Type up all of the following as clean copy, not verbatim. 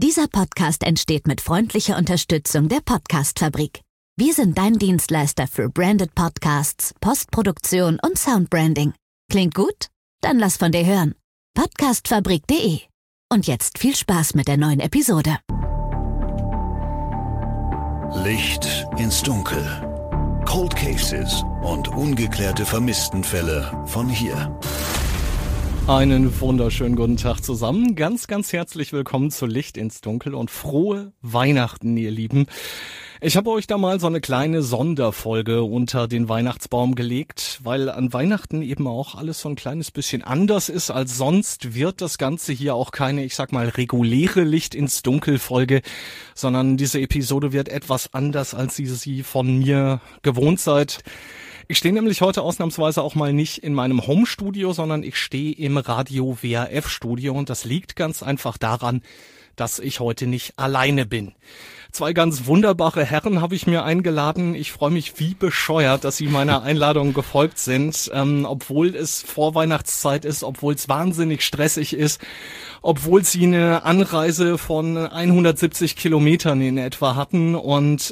Dieser Podcast entsteht mit freundlicher Unterstützung der Podcast-Fabrik. Wir sind dein Dienstleister für Branded Podcasts, Postproduktion und Soundbranding. Klingt gut? Dann lass von dir hören. Podcastfabrik.de. Und jetzt viel Spaß mit der neuen Episode. Licht ins Dunkel. Cold Cases und ungeklärte Vermisstenfälle von hier. Einen wunderschönen guten Tag zusammen. Ganz, ganz herzlich willkommen zu Licht ins Dunkel und frohe Weihnachten, ihr Lieben. Ich habe euch da mal so eine kleine Sonderfolge unter den Weihnachtsbaum gelegt, weil an Weihnachten eben auch alles so ein kleines bisschen anders ist als sonst, wird das Ganze hier auch keine, ich sag mal, reguläre Licht ins Dunkel Folge, sondern diese Episode wird etwas anders, als ihr sie von mir gewohnt seid. Ich stehe nämlich heute ausnahmsweise auch mal nicht in meinem Home-Studio, sondern ich stehe im Radio WRF-Studio und das liegt ganz einfach daran, dass ich heute nicht alleine bin. Zwei ganz wunderbare Herren habe ich mir eingeladen. Ich freue mich wie bescheuert, dass sie meiner Einladung gefolgt sind, obwohl es Vorweihnachtszeit ist, obwohl es wahnsinnig stressig ist, obwohl sie eine Anreise von 170 Kilometern in etwa hatten und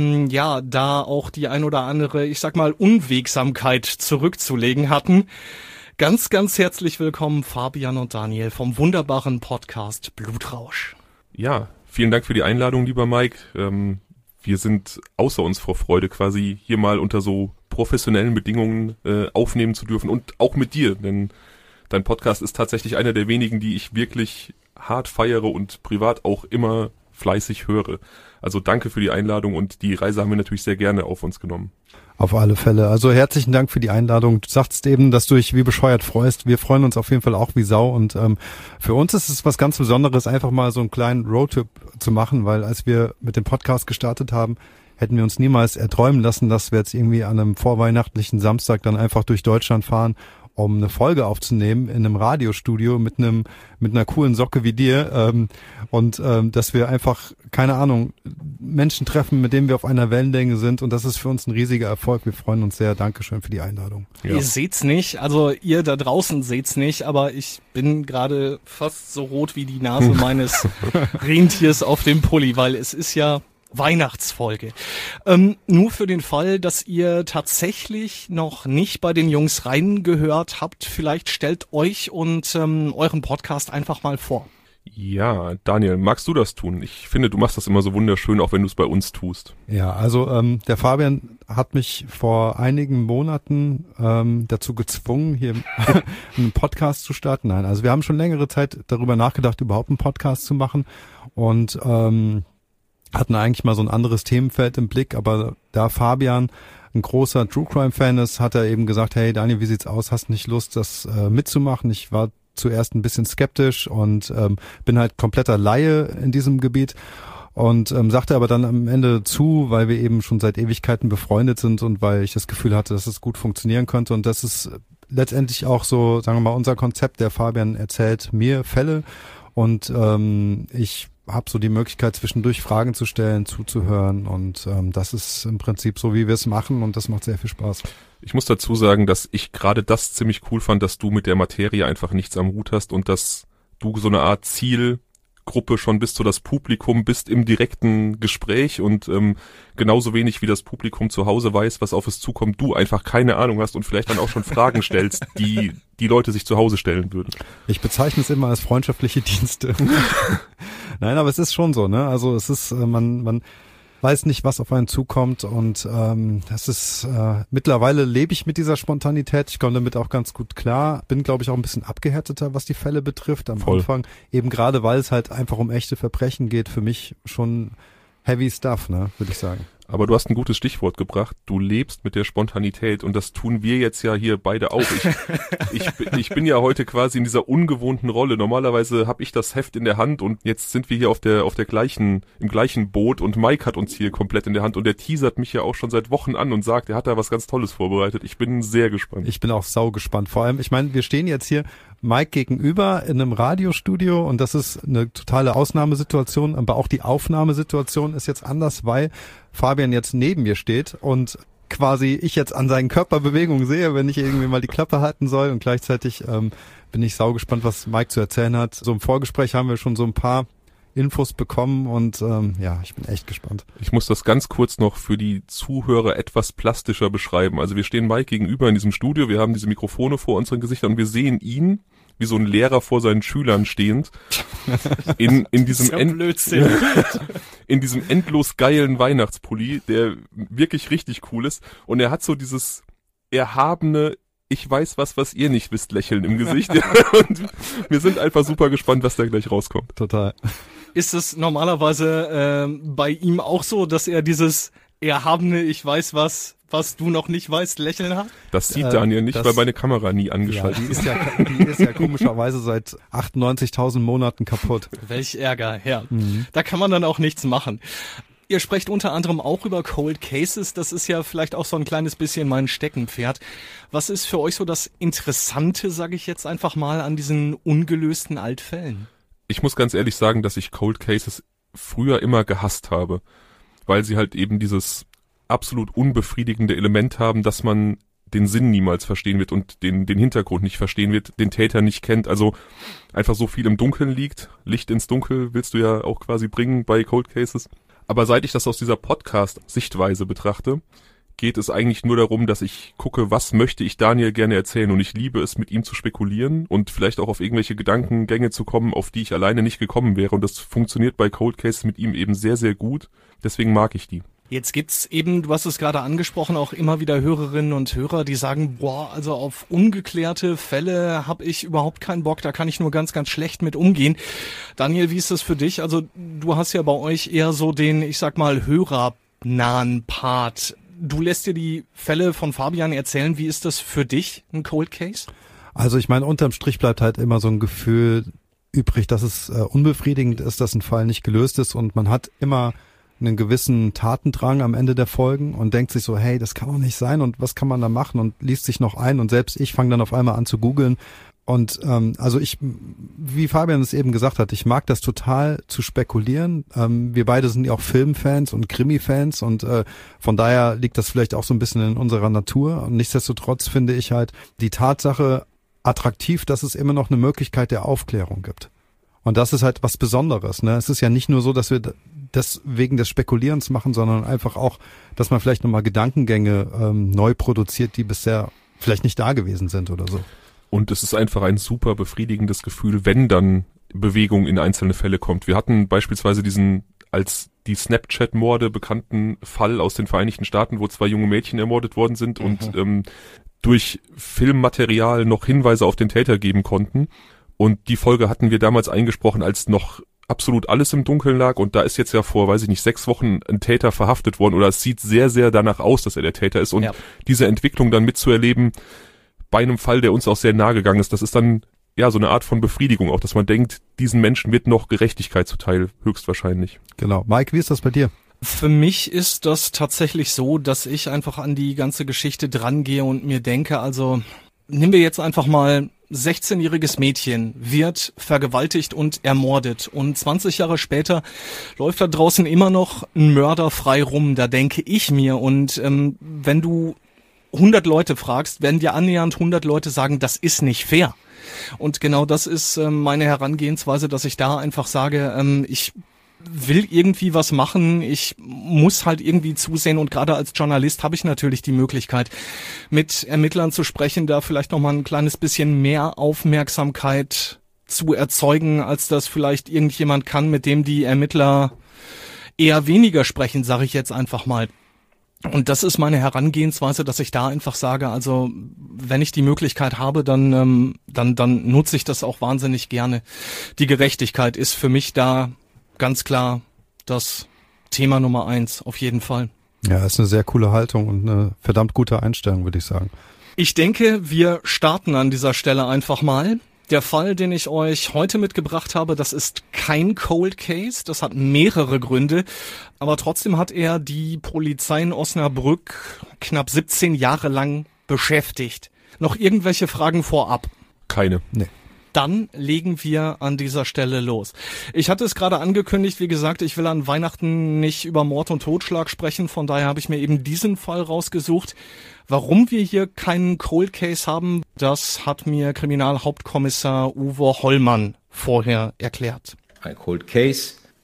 da auch die ein oder andere, ich sag mal, Unwegsamkeit zurückzulegen hatten. Ganz, ganz herzlich willkommen Fabian und Daniel vom wunderbaren Podcast Blutrausch. Ja, vielen Dank für die Einladung, lieber Mike. Wir sind außer uns vor Freude, quasi hier mal unter so professionellen Bedingungen aufnehmen zu dürfen und auch mit dir, denn dein Podcast ist tatsächlich einer der wenigen, die ich wirklich hart feiere und privat auch immer fleißig höre. Also danke für die Einladung und die Reise haben wir natürlich sehr gerne auf uns genommen. Auf alle Fälle. Also herzlichen Dank für die Einladung. Du sagst eben, dass du dich wie bescheuert freust. Wir freuen uns auf jeden Fall auch wie Sau und für uns ist es was ganz Besonderes, einfach mal so einen kleinen Roadtrip zu machen, weil als wir mit dem Podcast gestartet haben, hätten wir uns niemals erträumen lassen, dass wir jetzt irgendwie an einem vorweihnachtlichen Samstag dann einfach durch Deutschland fahren, um eine Folge aufzunehmen in einem Radiostudio mit einer coolen Socke wie dir und dass wir einfach, keine Ahnung, Menschen treffen, mit denen wir auf einer Wellenlänge sind und das ist für uns ein riesiger Erfolg. Wir freuen uns sehr. Dankeschön für die Einladung. Ja. Ihr seht's nicht, also ihr da draußen seht's nicht, aber ich bin gerade fast so rot wie die Nase meines Rentiers auf dem Pulli, weil es ist ja Weihnachtsfolge. Nur für den Fall, dass ihr tatsächlich noch nicht bei den Jungs reingehört habt, vielleicht stellt euch und euren Podcast einfach mal vor. Ja, Daniel, magst du das tun? Ich finde, du machst das immer so wunderschön, auch wenn du es bei uns tust. Ja, also der Fabian hat mich vor einigen Monaten dazu gezwungen, hier einen Podcast zu starten. Nein, also wir haben schon längere Zeit darüber nachgedacht, überhaupt einen Podcast zu machen und hatten eigentlich mal so ein anderes Themenfeld im Blick, aber da Fabian ein großer True Crime Fan ist, hat er eben gesagt, hey Daniel, wie sieht's aus? Hast nicht Lust, das mitzumachen? Ich war zuerst ein bisschen skeptisch und bin halt kompletter Laie in diesem Gebiet und sagte aber dann am Ende zu, weil wir eben schon seit Ewigkeiten befreundet sind und weil ich das Gefühl hatte, dass es gut funktionieren könnte und das ist letztendlich auch so, sagen wir mal, unser Konzept. Der Fabian erzählt mir Fälle und ich habe so die Möglichkeit, zwischendurch Fragen zu stellen, zuzuhören und das ist im Prinzip so, wie wir es machen und das macht sehr viel Spaß. Ich muss dazu sagen, dass ich gerade das ziemlich cool fand, dass du mit der Materie einfach nichts am Hut hast und dass du so eine Art Zielgruppe schon bist, so das Publikum bist im direkten Gespräch und genauso wenig wie das Publikum zu Hause weiß, was auf es zukommt, du einfach keine Ahnung hast und vielleicht dann auch schon Fragen stellst, die Leute sich zu Hause stellen würden. Ich bezeichne es immer als freundschaftliche Dienste. Nein, aber es ist schon so, ne? Also es ist, man weiß nicht, was auf einen zukommt und das ist, mittlerweile lebe ich mit dieser Spontanität, ich komme damit auch ganz gut klar, bin glaube ich auch ein bisschen abgehärteter, was die Fälle betrifft am Anfang, eben gerade weil es halt einfach um echte Verbrechen geht, für mich schon heavy stuff, ne, würde ich sagen. Aber du hast ein gutes Stichwort gebracht. Du lebst mit der Spontanität und das tun wir jetzt ja hier beide auch. Ich bin ja heute quasi in dieser ungewohnten Rolle. Normalerweise habe ich das Heft in der Hand und jetzt sind wir hier im gleichen Boot und Mike hat uns hier komplett in der Hand und der teasert mich ja auch schon seit Wochen an und sagt, er hat da was ganz Tolles vorbereitet. Ich bin sehr gespannt. Ich bin auch saugespannt. Vor allem, ich meine, wir stehen jetzt hier Mike gegenüber in einem Radiostudio und das ist eine totale Ausnahmesituation, aber auch die Aufnahmesituation ist jetzt anders, weil Fabian jetzt neben mir steht und quasi ich jetzt an seinen Körperbewegungen sehe, wenn ich irgendwie mal die Klappe halten soll und gleichzeitig bin ich saugespannt, was Mike zu erzählen hat. So im Vorgespräch haben wir schon so ein paar Infos bekommen und ich bin echt gespannt. Ich muss das ganz kurz noch für die Zuhörer etwas plastischer beschreiben. Also wir stehen Mike gegenüber in diesem Studio, wir haben diese Mikrofone vor unseren Gesichtern und wir sehen ihn wie so ein Lehrer vor seinen Schülern stehend in diesem in diesem endlos geilen Weihnachtspulli, der wirklich richtig cool ist, und er hat so dieses erhabene "Ich weiß was ihr nicht wisst" Lächeln im Gesicht. Und wir sind einfach super gespannt, was da gleich rauskommt. Total. Ist es normalerweise bei ihm auch so, dass er dieses erhabene "Ich weiß was du noch nicht weißt" Lächeln hat? Das sieht Daniel nicht, weil meine Kamera nie angeschaltet ist. Die ist ja komischerweise seit 98.000 Monaten kaputt. Welch Ärger, ja. Da kann man dann auch nichts machen. Ihr sprecht unter anderem auch über Cold Cases. Das ist ja vielleicht auch so ein kleines bisschen mein Steckenpferd. Was ist für euch so das Interessante, sage ich jetzt einfach mal, an diesen ungelösten Altfällen? Ich muss ganz ehrlich sagen, dass ich Cold Cases früher immer gehasst habe, weil sie halt eben dieses absolut unbefriedigende Element haben, dass man den Sinn niemals verstehen wird und den Hintergrund nicht verstehen wird, den Täter nicht kennt, also einfach so viel im Dunkeln liegt. Licht ins Dunkel willst du ja auch quasi bringen bei Cold Cases. Aber seit ich das aus dieser Podcast-Sichtweise betrachte, geht es eigentlich nur darum, dass ich gucke, was möchte ich Daniel gerne erzählen, und ich liebe es, mit ihm zu spekulieren und vielleicht auch auf irgendwelche Gedankengänge zu kommen, auf die ich alleine nicht gekommen wäre, und das funktioniert bei Cold Cases mit ihm eben sehr, sehr gut. Deswegen mag ich die. Jetzt gibt's eben, du hast es gerade angesprochen, auch immer wieder Hörerinnen und Hörer, die sagen, also auf ungeklärte Fälle habe ich überhaupt keinen Bock, da kann ich nur ganz, ganz schlecht mit umgehen. Daniel, wie ist das für dich? Also du hast ja bei euch eher so den, ich sag mal, hörernahen Part. Du lässt dir die Fälle von Fabian erzählen. Wie ist das für dich, ein Cold Case? Also ich meine, unterm Strich bleibt halt immer so ein Gefühl übrig, dass es unbefriedigend ist, dass ein Fall nicht gelöst ist, und man hat immer einen gewissen Tatendrang am Ende der Folgen und denkt sich so, hey, das kann doch nicht sein, und was kann man da machen, und liest sich noch ein, und selbst ich fange dann auf einmal an zu googeln. Und also ich, wie Fabian es eben gesagt hat, ich mag das total zu spekulieren. Wir beide sind ja auch Filmfans und Krimi-Fans, und von daher liegt das vielleicht auch so ein bisschen in unserer Natur. Und nichtsdestotrotz finde ich halt die Tatsache attraktiv, dass es immer noch eine Möglichkeit der Aufklärung gibt. Und das ist halt was Besonderes, ne? Es ist ja nicht nur so, dass wir das wegen des Spekulierens machen, sondern einfach auch, dass man vielleicht nochmal Gedankengänge neu produziert, die bisher vielleicht nicht da gewesen sind oder so. Und es ist einfach ein super befriedigendes Gefühl, wenn dann Bewegung in einzelne Fälle kommt. Wir hatten beispielsweise diesen als die Snapchat-Morde bekannten Fall aus den Vereinigten Staaten, wo 2 junge Mädchen ermordet worden sind und durch Filmmaterial noch Hinweise auf den Täter geben konnten. Und die Folge hatten wir damals eingesprochen, als noch absolut alles im Dunkeln lag, und da ist jetzt ja vor, 6 Wochen ein Täter verhaftet worden, oder es sieht sehr, sehr danach aus, dass er der Täter ist, und diese Entwicklung dann mitzuerleben bei einem Fall, der uns auch sehr nahe gegangen ist, das ist dann ja so eine Art von Befriedigung auch, dass man denkt, diesen Menschen wird noch Gerechtigkeit zuteil, höchstwahrscheinlich. Genau. Mike, wie ist das bei dir? Für mich ist das tatsächlich so, dass ich einfach an die ganze Geschichte drangehe und mir denke, also nehmen wir jetzt einfach mal 16-jähriges Mädchen wird vergewaltigt und ermordet, und 20 Jahre später läuft da draußen immer noch ein Mörder frei rum. Da denke ich mir, und wenn du 100 Leute fragst, werden dir annähernd 100 Leute sagen, das ist nicht fair. Und genau das ist meine Herangehensweise, dass ich da einfach sage, ich will irgendwie was machen, ich muss halt irgendwie zusehen, und gerade als Journalist habe ich natürlich die Möglichkeit, mit Ermittlern zu sprechen, da vielleicht nochmal ein kleines bisschen mehr Aufmerksamkeit zu erzeugen, als das vielleicht irgendjemand kann, mit dem die Ermittler eher weniger sprechen, sage ich jetzt einfach mal. Und das ist meine Herangehensweise, dass ich da einfach sage, also wenn ich die Möglichkeit habe, dann nutze ich das auch wahnsinnig gerne. Die Gerechtigkeit ist für mich da ganz klar das Thema Nummer 1, auf jeden Fall. Ja, ist eine sehr coole Haltung und eine verdammt gute Einstellung, würde ich sagen. Ich denke, wir starten an dieser Stelle einfach mal. Der Fall, den ich euch heute mitgebracht habe, das ist kein Cold Case, das hat mehrere Gründe, aber trotzdem hat er die Polizei in Osnabrück knapp 17 Jahre lang beschäftigt. Noch irgendwelche Fragen vorab? Keine. Nee. Dann legen wir an dieser Stelle los. Ich hatte es gerade angekündigt, wie gesagt, ich will an Weihnachten nicht über Mord und Totschlag sprechen, von daher habe ich mir eben diesen Fall rausgesucht. Warum wir hier keinen Cold Case haben, das hat mir Kriminalhauptkommissar Uwe Hollmann vorher erklärt. Ein Cold Case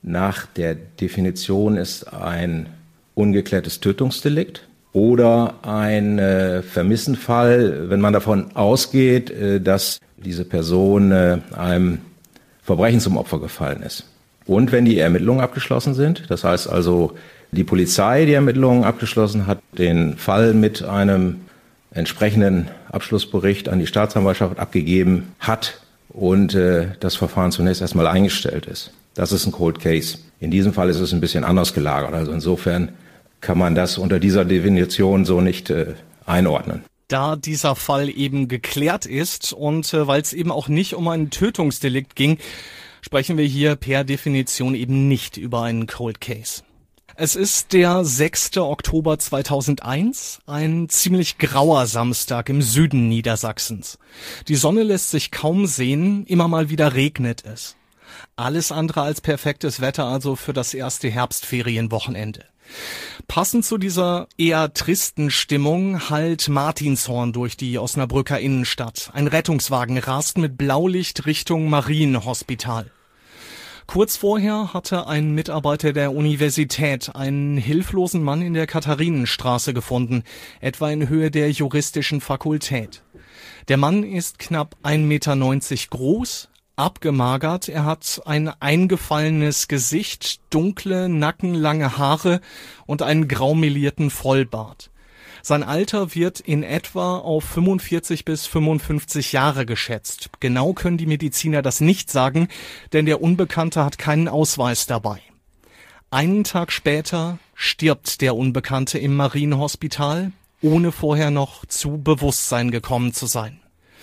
nach der Definition ist ein ungeklärtes Tötungsdelikt oder ein Vermissenfall, wenn man davon ausgeht, dass diese Person einem Verbrechen zum Opfer gefallen ist. Und wenn die Ermittlungen abgeschlossen sind, das heißt also, die Polizei die Ermittlungen abgeschlossen hat, den Fall mit einem entsprechenden Abschlussbericht an die Staatsanwaltschaft abgegeben hat und das Verfahren zunächst erstmal eingestellt ist. Das ist ein Cold Case. In diesem Fall ist es ein bisschen anders gelagert. Also insofern kann man das unter dieser Definition so nicht einordnen. Da dieser Fall eben geklärt ist und weil es eben auch nicht um ein Tötungsdelikt ging, sprechen wir hier per Definition eben nicht über einen Cold Case. Es ist der 6. Oktober 2001, ein ziemlich grauer Samstag im Süden Niedersachsens. Die Sonne lässt sich kaum sehen, immer mal wieder regnet es. Alles andere als perfektes Wetter also für das erste Herbstferienwochenende. Passend zu dieser eher tristen Stimmung hallt Martinshorn durch die Osnabrücker Innenstadt. Ein Rettungswagen rast mit Blaulicht Richtung Marienhospital. Kurz vorher hatte ein Mitarbeiter der Universität einen hilflosen Mann in der Katharinenstraße gefunden, etwa in Höhe der juristischen Fakultät. Der Mann ist knapp 1,90 Meter groß, abgemagert, er hat ein eingefallenes Gesicht, dunkle, nackenlange Haare und einen graumelierten Vollbart. Sein Alter wird in etwa auf 45 bis 55 Jahre geschätzt. Genau können die Mediziner das nicht sagen, denn der Unbekannte hat keinen Ausweis dabei. Einen Tag später stirbt der Unbekannte im Marienhospital, ohne vorher noch zu Bewusstsein gekommen zu sein.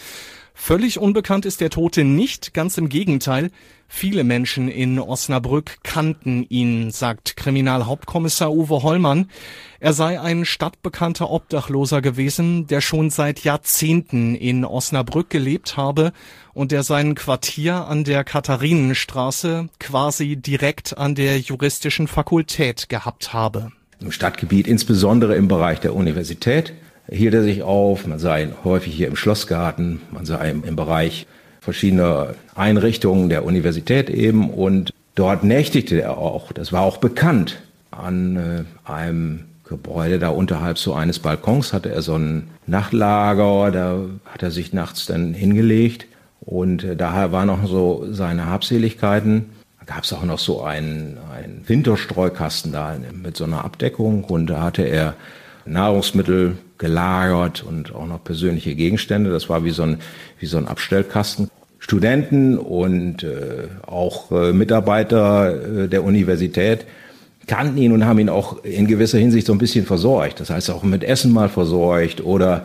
Völlig unbekannt ist der Tote nicht, ganz im Gegenteil. Viele Menschen in Osnabrück kannten ihn, sagt Kriminalhauptkommissar Uwe Hollmann. Er sei ein stadtbekannter Obdachloser gewesen, der schon seit Jahrzehnten in Osnabrück gelebt habe und der sein Quartier an der Katharinenstraße quasi direkt an der juristischen Fakultät gehabt habe. Im Stadtgebiet, insbesondere im Bereich der Universität, hielt er sich auf. Man sah ihn häufig hier im Schlossgarten, man sah ihn im Bereich verschiedener Einrichtungen der Universität eben, und dort nächtigte er auch. Das war auch bekannt. An einem Gebäude da unterhalb so eines Balkons hatte er so ein Nachtlager, da hat er sich nachts dann hingelegt und daher waren noch so seine Habseligkeiten. Da gab es auch noch so einen Winterstreukasten da mit so einer Abdeckung, und da hatte er Nahrungsmittel gelagert und auch noch persönliche Gegenstände. Das war wie so ein Abstellkasten. Studenten und auch Mitarbeiter der Universität kannten ihn und haben ihn auch in gewisser Hinsicht so ein bisschen versorgt. Das heißt auch mit Essen mal versorgt, oder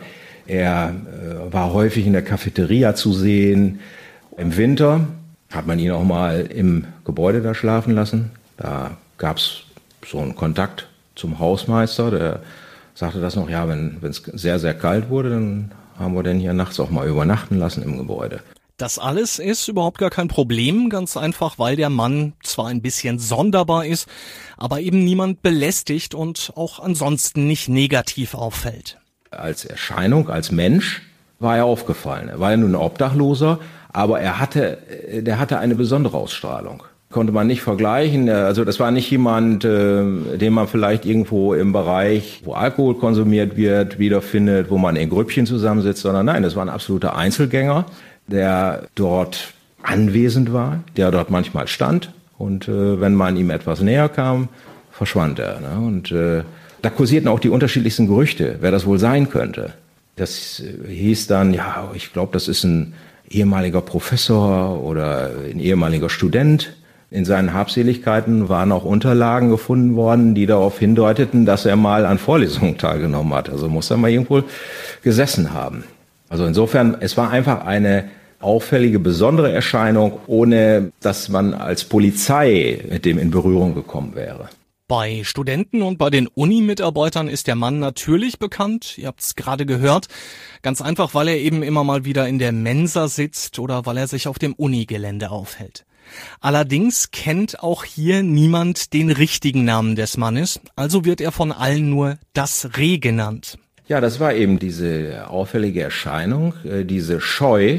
er war häufig in der Cafeteria zu sehen. Im Winter hat man ihn auch mal im Gebäude da schlafen lassen. Da gab es so einen Kontakt zum Hausmeister, der sagte das noch, ja, wenn es sehr, sehr kalt wurde, dann haben wir den hier nachts auch mal übernachten lassen im Gebäude. Das alles ist überhaupt gar kein Problem, ganz einfach, weil der Mann zwar ein bisschen sonderbar ist, aber eben niemand belästigt und auch ansonsten nicht negativ auffällt. Als Erscheinung, als Mensch war er aufgefallen. Er war ja nun ein Obdachloser, aber der hatte eine besondere Ausstrahlung. Konnte man nicht vergleichen. Also das war nicht jemand, den man vielleicht irgendwo im Bereich, wo Alkohol konsumiert wird, wiederfindet, wo man in Grüppchen zusammensitzt, sondern nein, das war ein absoluter Einzelgänger, der dort anwesend war, der dort manchmal stand, und wenn man ihm etwas näher kam, verschwand er. Ne? Und da kursierten auch die unterschiedlichsten Gerüchte, wer das wohl sein könnte. Das hieß dann, ja, ich glaube, das ist ein ehemaliger Professor oder ein ehemaliger Student. In seinen Habseligkeiten waren auch Unterlagen gefunden worden, die darauf hindeuteten, dass er mal an Vorlesungen teilgenommen hat. Also muss er mal irgendwo gesessen haben. Also insofern, es war einfach eine auffällige, besondere Erscheinung, ohne dass man als Polizei mit dem in Berührung gekommen wäre. Bei Studenten und bei den Uni-Mitarbeitern ist der Mann natürlich bekannt. Ihr habt es gerade gehört. Ganz einfach, weil er eben immer mal wieder in der Mensa sitzt oder weil er sich auf dem Unigelände aufhält. Allerdings kennt auch hier niemand den richtigen Namen des Mannes, also wird er von allen nur das Reh genannt. Ja, das war eben diese auffällige Erscheinung, diese Scheu,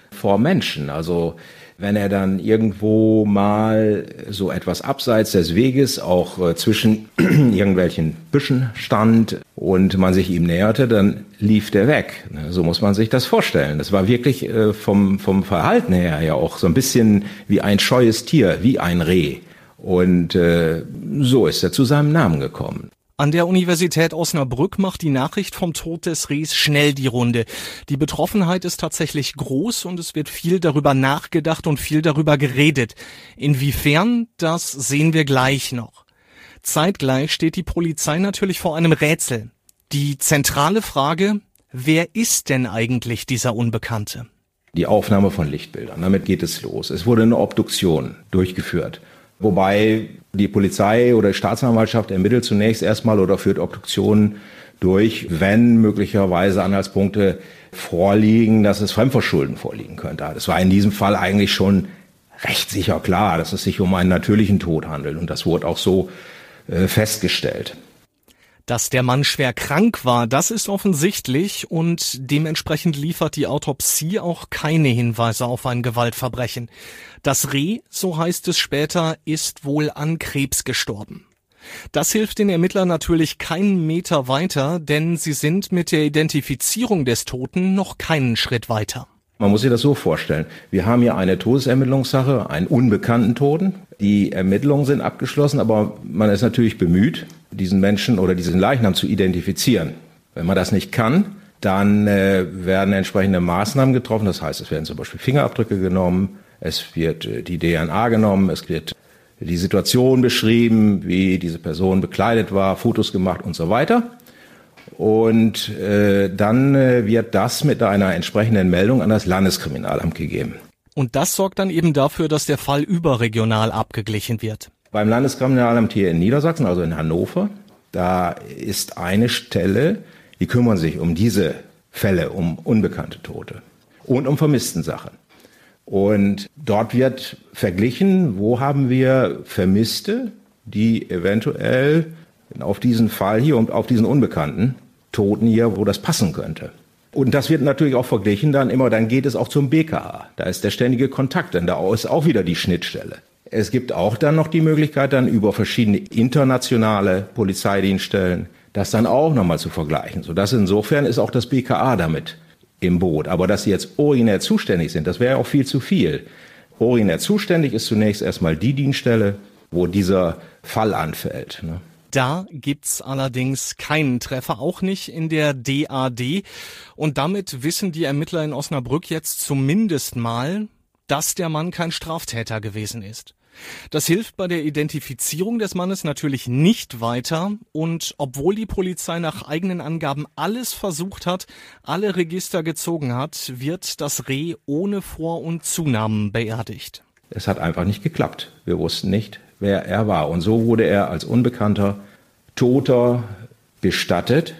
vor Menschen. Also wenn er dann irgendwo mal so etwas abseits des Weges auch zwischen irgendwelchen Büschen stand und man sich ihm näherte, dann lief der weg. So muss man sich das vorstellen. Das war wirklich vom Verhalten her ja auch so ein bisschen wie ein scheues Tier, wie ein Reh. Und so ist er zu seinem Namen gekommen. An der Universität Osnabrück macht die Nachricht vom Tod des Rehs schnell die Runde. Die Betroffenheit ist tatsächlich groß und es wird viel darüber nachgedacht und viel darüber geredet. Inwiefern, das sehen wir gleich noch. Zeitgleich steht die Polizei natürlich vor einem Rätsel. Die zentrale Frage, wer ist denn eigentlich dieser Unbekannte? Die Aufnahme von Lichtbildern, damit geht es los. Es wurde eine Obduktion durchgeführt. Wobei die Polizei oder die Staatsanwaltschaft ermittelt zunächst erstmal oder führt Obduktionen durch, wenn möglicherweise Anhaltspunkte vorliegen, dass es Fremdverschulden vorliegen könnte. Das war in diesem Fall eigentlich schon recht sicher klar, dass es sich um einen natürlichen Tod handelt. Und das wurde auch so festgestellt. Dass der Mann schwer krank war, das ist offensichtlich und dementsprechend liefert die Autopsie auch keine Hinweise auf ein Gewaltverbrechen. Das Reh, so heißt es später, ist wohl an Krebs gestorben. Das hilft den Ermittlern natürlich keinen Meter weiter, denn sie sind mit der Identifizierung des Toten noch keinen Schritt weiter. Man muss sich das so vorstellen. Wir haben hier eine Todesermittlungssache, einen unbekannten Toten. Die Ermittlungen sind abgeschlossen, aber man ist natürlich bemüht, diesen Menschen oder diesen Leichnam zu identifizieren. Wenn man das nicht kann, dann werden entsprechende Maßnahmen getroffen. Das heißt, es werden zum Beispiel Fingerabdrücke genommen, es wird die DNA genommen, es wird die Situation beschrieben, wie diese Person bekleidet war, Fotos gemacht und so weiter. Und dann wird das mit einer entsprechenden Meldung an das Landeskriminalamt gegeben. Und das sorgt dann eben dafür, dass der Fall überregional abgeglichen wird. Beim Landeskriminalamt hier in Niedersachsen, also in Hannover, da ist eine Stelle, die kümmern sich um diese Fälle, um unbekannte Tote und um Vermisstensachen. Und dort wird verglichen, wo haben wir Vermisste, die eventuell auf diesen Fall hier und auf diesen unbekannten Toten hier, wo das passen könnte. Und das wird natürlich auch verglichen dann geht es auch zum BKA. Da ist der ständige Kontakt, denn da ist auch wieder die Schnittstelle. Es gibt auch dann noch die Möglichkeit, dann über verschiedene internationale Polizeidienststellen das dann auch nochmal zu vergleichen. Sodass insofern ist auch das BKA damit im Boot. Aber dass sie jetzt originär zuständig sind, das wäre auch viel zu viel. Originär zuständig ist zunächst erstmal die Dienststelle, wo dieser Fall anfällt, ne? Da gibt's allerdings keinen Treffer, auch nicht in der DAD. Und damit wissen die Ermittler in Osnabrück jetzt zumindest mal, dass der Mann kein Straftäter gewesen ist. Das hilft bei der Identifizierung des Mannes natürlich nicht weiter. Und obwohl die Polizei nach eigenen Angaben alles versucht hat, alle Register gezogen hat, wird das Reh ohne Vor- und Zunamen beerdigt. Es hat einfach nicht geklappt. Wir wussten nicht, wer er war. Und so wurde er als unbekannter Toter bestattet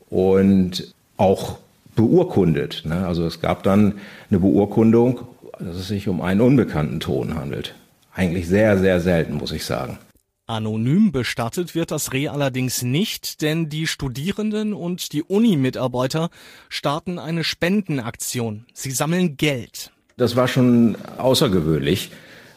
und auch beurkundet. Also es gab dann eine Beurkundung, dass es sich um einen unbekannten Toten handelt. Eigentlich sehr, sehr selten, muss ich sagen. Anonym bestattet wird das Reh allerdings nicht, denn die Studierenden und die Uni-Mitarbeiter starten eine Spendenaktion. Sie sammeln Geld. Das war schon außergewöhnlich.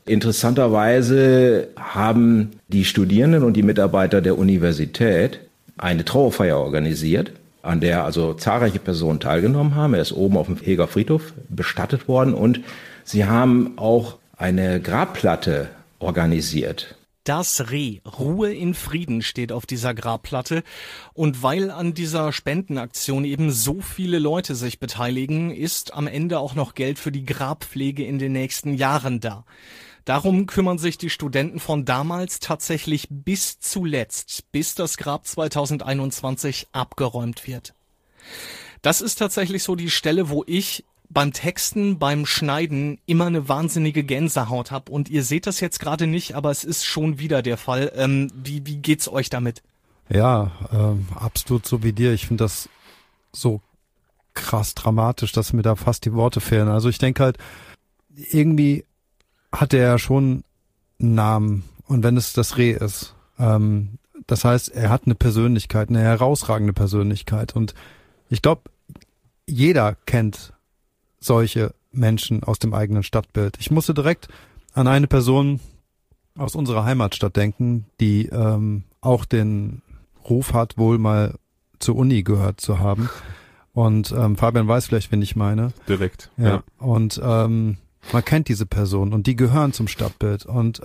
Interessanterweise haben die Studierenden und die Mitarbeiter der Universität eine Trauerfeier organisiert, an der also zahlreiche Personen teilgenommen haben. Er ist oben auf dem Heger Friedhof bestattet worden und sie haben auch eine Grabplatte organisiert. Das Reh, Ruhe in Frieden, steht auf dieser Grabplatte. Und weil an dieser Spendenaktion eben so viele Leute sich beteiligen, ist am Ende auch noch Geld für die Grabpflege in den nächsten Jahren da. Darum kümmern sich die Studenten von damals tatsächlich bis zuletzt, bis das Grab 2021 abgeräumt wird. Das ist tatsächlich so die Stelle, wo ich beim Texten, beim Schneiden immer eine wahnsinnige Gänsehaut habe. Und ihr seht das jetzt gerade nicht, aber es ist schon wieder der Fall. Wie geht's euch damit? Ja, absolut so wie dir. Ich finde das so krass dramatisch, dass mir da fast die Worte fehlen. Also ich denke halt, irgendwie hat er ja schon einen Namen. Und wenn es das Reh ist, das heißt, er hat eine Persönlichkeit, eine herausragende Persönlichkeit. Und ich glaube, jeder kennt solche Menschen aus dem eigenen Stadtbild. Ich musste direkt an eine Person aus unserer Heimatstadt denken, die auch den Ruf hat, wohl mal zur Uni gehört zu haben. Und Fabian weiß vielleicht, wen ich meine. Direkt. Ja. Und man kennt diese Person und die gehören zum Stadtbild. Und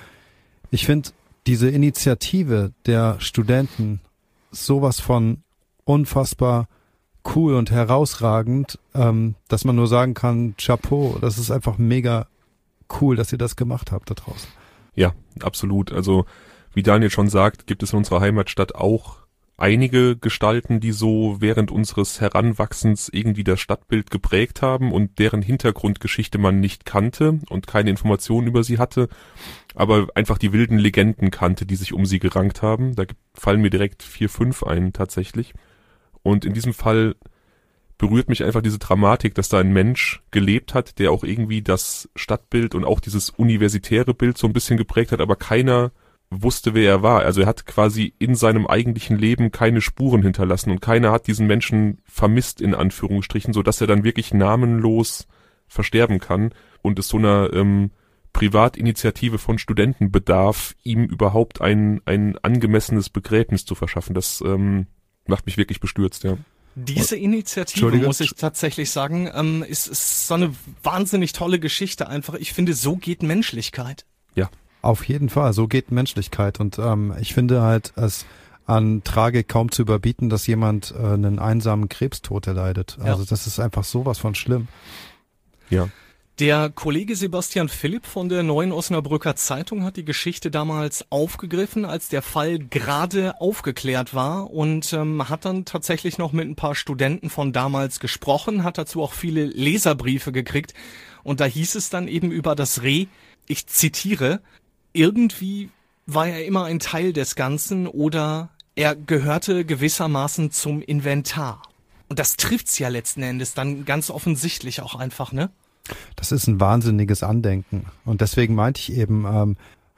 ich finde diese Initiative der Studenten sowas von unfassbar cool und herausragend, dass man nur sagen kann, Chapeau, das ist einfach mega cool, dass ihr das gemacht habt da draußen. Ja, absolut. Also wie Daniel schon sagt, gibt es in unserer Heimatstadt auch einige Gestalten, die so während unseres Heranwachsens irgendwie das Stadtbild geprägt haben und deren Hintergrundgeschichte man nicht kannte und keine Informationen über sie hatte, aber einfach die wilden Legenden kannte, die sich um sie gerankt haben. Da fallen mir direkt 4, 5 ein tatsächlich. Und in diesem Fall berührt mich einfach diese Dramatik, dass da ein Mensch gelebt hat, der auch irgendwie das Stadtbild und auch dieses universitäre Bild so ein bisschen geprägt hat, aber keiner wusste, wer er war. Also er hat quasi in seinem eigentlichen Leben keine Spuren hinterlassen und keiner hat diesen Menschen vermisst, in Anführungsstrichen, so dass er dann wirklich namenlos versterben kann und es so einer Privatinitiative von Studenten bedarf, ihm überhaupt ein angemessenes Begräbnis zu verschaffen. Das macht mich wirklich bestürzt, ja. Diese Initiative, muss ich tatsächlich sagen, ist so eine wahnsinnig tolle Geschichte einfach. Ich finde, so geht Menschlichkeit. Ja. Auf jeden Fall, so geht Menschlichkeit. Und ich finde halt es an Tragik kaum zu überbieten, dass jemand einen einsamen Krebstod erleidet. Ja. Also das ist einfach sowas von schlimm. Ja. Der Kollege Sebastian Philipp von der Neuen Osnabrücker Zeitung hat die Geschichte damals aufgegriffen, als der Fall gerade aufgeklärt war und hat dann tatsächlich noch mit ein paar Studenten von damals gesprochen, hat dazu auch viele Leserbriefe gekriegt und da hieß es dann eben über das Reh, ich zitiere, irgendwie war er immer ein Teil des Ganzen oder er gehörte gewissermaßen zum Inventar. Und das trifft's ja letzten Endes dann ganz offensichtlich auch einfach, ne? Das ist ein wahnsinniges Andenken. Und deswegen meinte ich eben,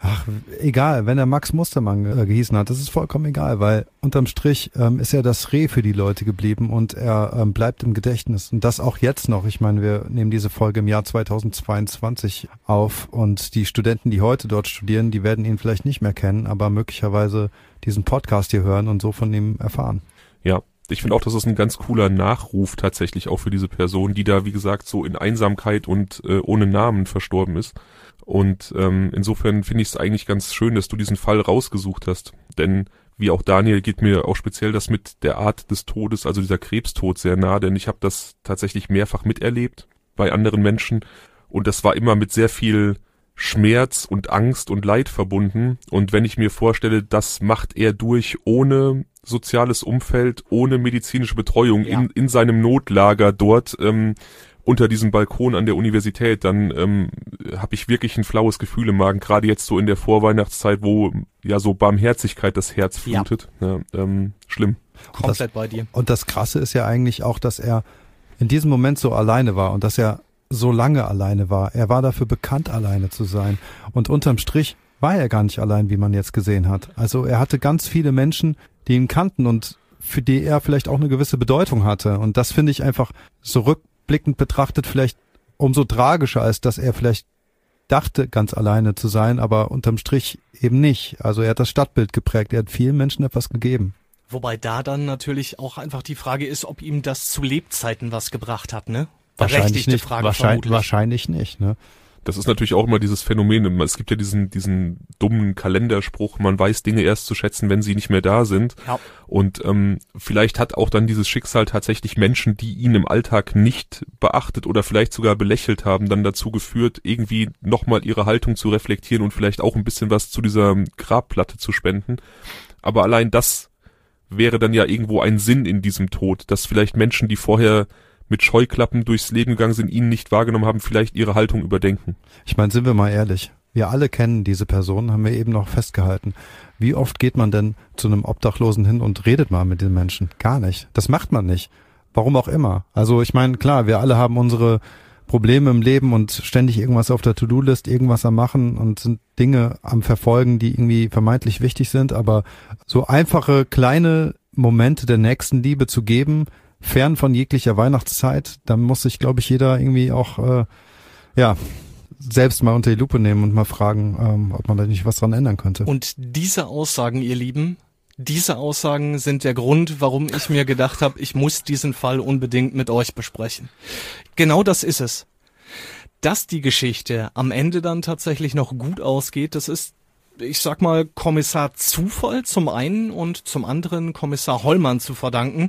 egal, wenn er Max Mustermann gehießen hat, das ist vollkommen egal, weil unterm Strich ist er das Reh für die Leute geblieben und er bleibt im Gedächtnis. Und das auch jetzt noch. Ich meine, wir nehmen diese Folge im Jahr 2022 auf und die Studenten, die heute dort studieren, die werden ihn vielleicht nicht mehr kennen, aber möglicherweise diesen Podcast hier hören und so von ihm erfahren. Ja. Ich finde auch, das ist ein ganz cooler Nachruf tatsächlich auch für diese Person, die da, wie gesagt, so in Einsamkeit und ohne Namen verstorben ist. Und insofern finde ich es eigentlich ganz schön, dass du diesen Fall rausgesucht hast. Denn wie auch Daniel geht mir auch speziell das mit der Art des Todes, also dieser Krebstod sehr nah, denn ich habe das tatsächlich mehrfach miterlebt bei anderen Menschen. Und das war immer mit sehr viel Schmerz und Angst und Leid verbunden. Und wenn ich mir vorstelle, das macht er durch ohne soziales Umfeld, ohne medizinische Betreuung in seinem Notlager dort unter diesem Balkon an der Universität, dann habe ich wirklich ein flaues Gefühl im Magen, gerade jetzt so in der Vorweihnachtszeit, wo ja so Barmherzigkeit das Herz flutet. Ja. Schlimm. Komplett bei dir. Und das Krasse ist ja eigentlich auch, dass er in diesem Moment so alleine war und dass er so lange alleine war. Er war dafür bekannt, alleine zu sein. Und unterm Strich war er gar nicht allein, wie man jetzt gesehen hat. Also er hatte ganz viele Menschen, die ihn kannten und für die er vielleicht auch eine gewisse Bedeutung hatte. Und das finde ich einfach so rückblickend betrachtet vielleicht umso tragischer, als dass er vielleicht dachte, ganz alleine zu sein, aber unterm Strich eben nicht. Also er hat das Stadtbild geprägt. Er hat vielen Menschen etwas gegeben. Wobei da dann natürlich auch einfach die Frage ist, ob ihm das zu Lebzeiten was gebracht hat, ne? Wahrscheinlich nicht. Frage, wahrscheinlich nicht, ne? Das ist natürlich auch immer dieses Phänomen. Es gibt ja diesen dummen Kalenderspruch, man weiß Dinge erst zu schätzen, wenn sie nicht mehr da sind. Ja. Und vielleicht hat auch dann dieses Schicksal tatsächlich Menschen, die ihn im Alltag nicht beachtet oder vielleicht sogar belächelt haben, dann dazu geführt, irgendwie nochmal ihre Haltung zu reflektieren und vielleicht auch ein bisschen was zu dieser Grabplatte zu spenden. Aber allein das wäre dann ja irgendwo ein Sinn in diesem Tod, dass vielleicht Menschen, die vorher mit Scheuklappen durchs Leben gegangen sind, ihn nicht wahrgenommen haben, vielleicht ihre Haltung überdenken. Ich meine, sind wir mal ehrlich, wir alle kennen diese Person, haben wir eben noch festgehalten. Wie oft geht man denn zu einem Obdachlosen hin und redet mal mit den Menschen? Gar nicht. Das macht man nicht. Warum auch immer. Also ich meine, klar, wir alle haben unsere Probleme im Leben und ständig irgendwas auf der To-Do-List, irgendwas am Machen und sind Dinge am Verfolgen, die irgendwie vermeintlich wichtig sind, aber so einfache, kleine Momente der Nächstenliebe zu geben, fern von jeglicher Weihnachtszeit. Da muss sich, glaube ich, jeder irgendwie auch selbst mal unter die Lupe nehmen und mal fragen, ob man da nicht was dran ändern könnte. Und diese Aussagen, ihr Lieben, diese Aussagen sind der Grund, warum ich mir gedacht habe, ich muss diesen Fall unbedingt mit euch besprechen. Genau das ist es. Dass die Geschichte am Ende dann tatsächlich noch gut ausgeht, das ist, ich sag mal, Kommissar Zufall zum einen und zum anderen Kommissar Hollmann zu verdanken.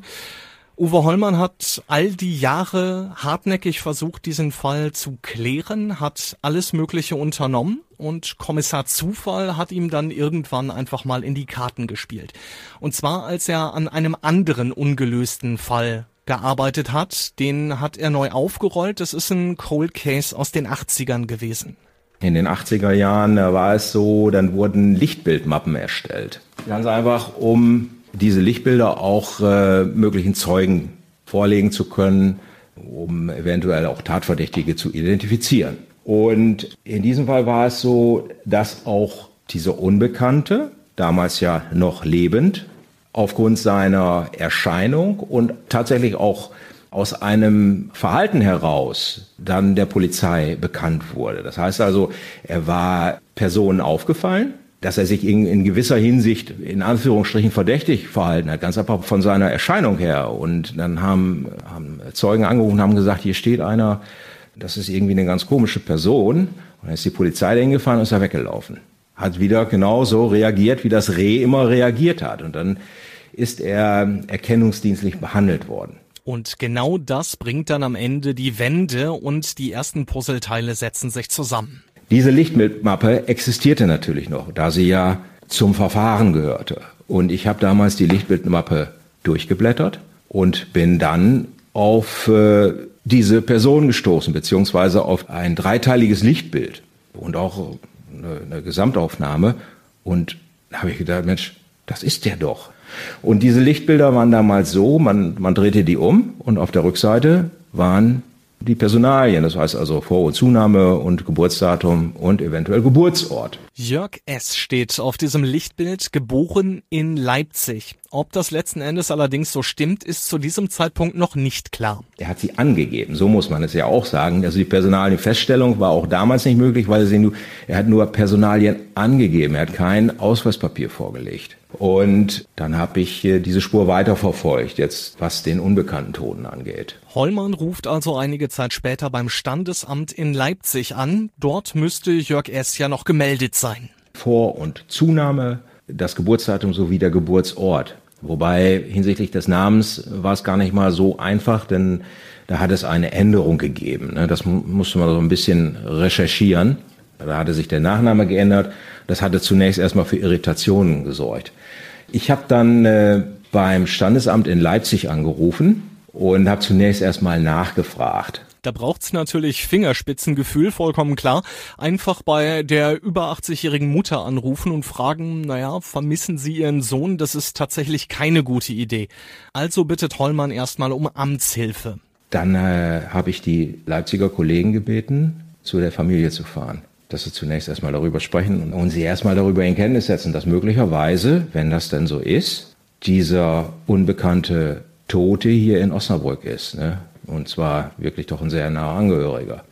Uwe Hollmann hat all die Jahre hartnäckig versucht, diesen Fall zu klären, hat alles Mögliche unternommen und Kommissar Zufall hat ihm dann irgendwann einfach mal in die Karten gespielt. Und zwar, als er an einem anderen ungelösten Fall gearbeitet hat, den hat er neu aufgerollt. Das ist ein Cold Case aus den 80ern gewesen. In den 80er Jahren war es so, dann wurden Lichtbildmappen erstellt. Ganz einfach, um diese Lichtbilder auch möglichen Zeugen vorlegen zu können, um eventuell auch Tatverdächtige zu identifizieren. Und in diesem Fall war es so, dass auch dieser Unbekannte, damals ja noch lebend, aufgrund seiner Erscheinung und tatsächlich auch aus einem Verhalten heraus dann der Polizei bekannt wurde. Das heißt also, er war Personen aufgefallen, dass er sich in gewisser Hinsicht in Anführungsstrichen verdächtig verhalten hat, ganz einfach von seiner Erscheinung her. Und dann haben Zeugen angerufen und haben gesagt, hier steht einer, das ist irgendwie eine ganz komische Person. Und dann ist die Polizei dahin gefahren und ist da weggelaufen. Hat wieder genauso reagiert, wie das Reh immer reagiert hat. Und dann ist er erkennungsdienstlich behandelt worden. Und genau das bringt dann am Ende die Wende und die ersten Puzzleteile setzen sich zusammen. Diese Lichtbildmappe existierte natürlich noch, da sie ja zum Verfahren gehörte. Und ich habe damals die Lichtbildmappe durchgeblättert und bin dann auf diese Person gestoßen, beziehungsweise auf ein dreiteiliges Lichtbild und auch eine Gesamtaufnahme. Und da habe ich gedacht, Mensch, das ist der doch. Und diese Lichtbilder waren damals so, man drehte die um und auf der Rückseite waren die Personalien, das heißt also Vor- und Zunahme und Geburtsdatum und eventuell Geburtsort. Jörg S. steht auf diesem Lichtbild, geboren in Leipzig. Ob das letzten Endes allerdings so stimmt, ist zu diesem Zeitpunkt noch nicht klar. Er hat sie angegeben, so muss man es ja auch sagen. Also die Personalienfeststellung war auch damals nicht möglich, weil er hat nur Personalien angegeben, er hat kein Ausweispapier vorgelegt. Und dann habe ich diese Spur weiterverfolgt, jetzt was den unbekannten Toten angeht. Hollmann ruft also einige Zeit später beim Standesamt in Leipzig an. Dort müsste Jörg S. ja noch gemeldet sein. Vor- und Zunahme, das Geburtsdatum sowie der Geburtsort. Wobei hinsichtlich des Namens war es gar nicht mal so einfach, denn da hat es eine Änderung gegeben. Das musste man so ein bisschen recherchieren. Da hatte sich der Nachname geändert. Das hatte zunächst erstmal für Irritationen gesorgt. Ich habe dann beim Standesamt in Leipzig angerufen und habe zunächst erstmal nachgefragt. Da braucht's natürlich Fingerspitzengefühl, vollkommen klar. Einfach bei der über 80-jährigen Mutter anrufen und fragen, vermissen Sie Ihren Sohn? Das ist tatsächlich keine gute Idee. Also bittet Hollmann erstmal um Amtshilfe. Dann habe ich die Leipziger Kollegen gebeten, zu der Familie zu fahren. Dass sie zunächst erstmal darüber sprechen und sie erstmal darüber in Kenntnis setzen, dass möglicherweise, wenn das denn so ist, dieser unbekannte Tote hier in Osnabrück ist. Und zwar wirklich doch ein sehr naher Angehöriger.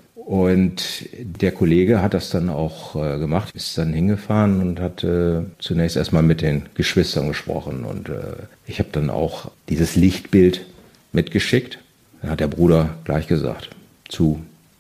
Und der Kollege hat das dann auch gemacht, ist dann hingefahren und hat zunächst erstmal mit den Geschwistern gesprochen. Und ich habe dann auch dieses Lichtbild mitgeschickt. Dann hat der Bruder gleich gesagt, zu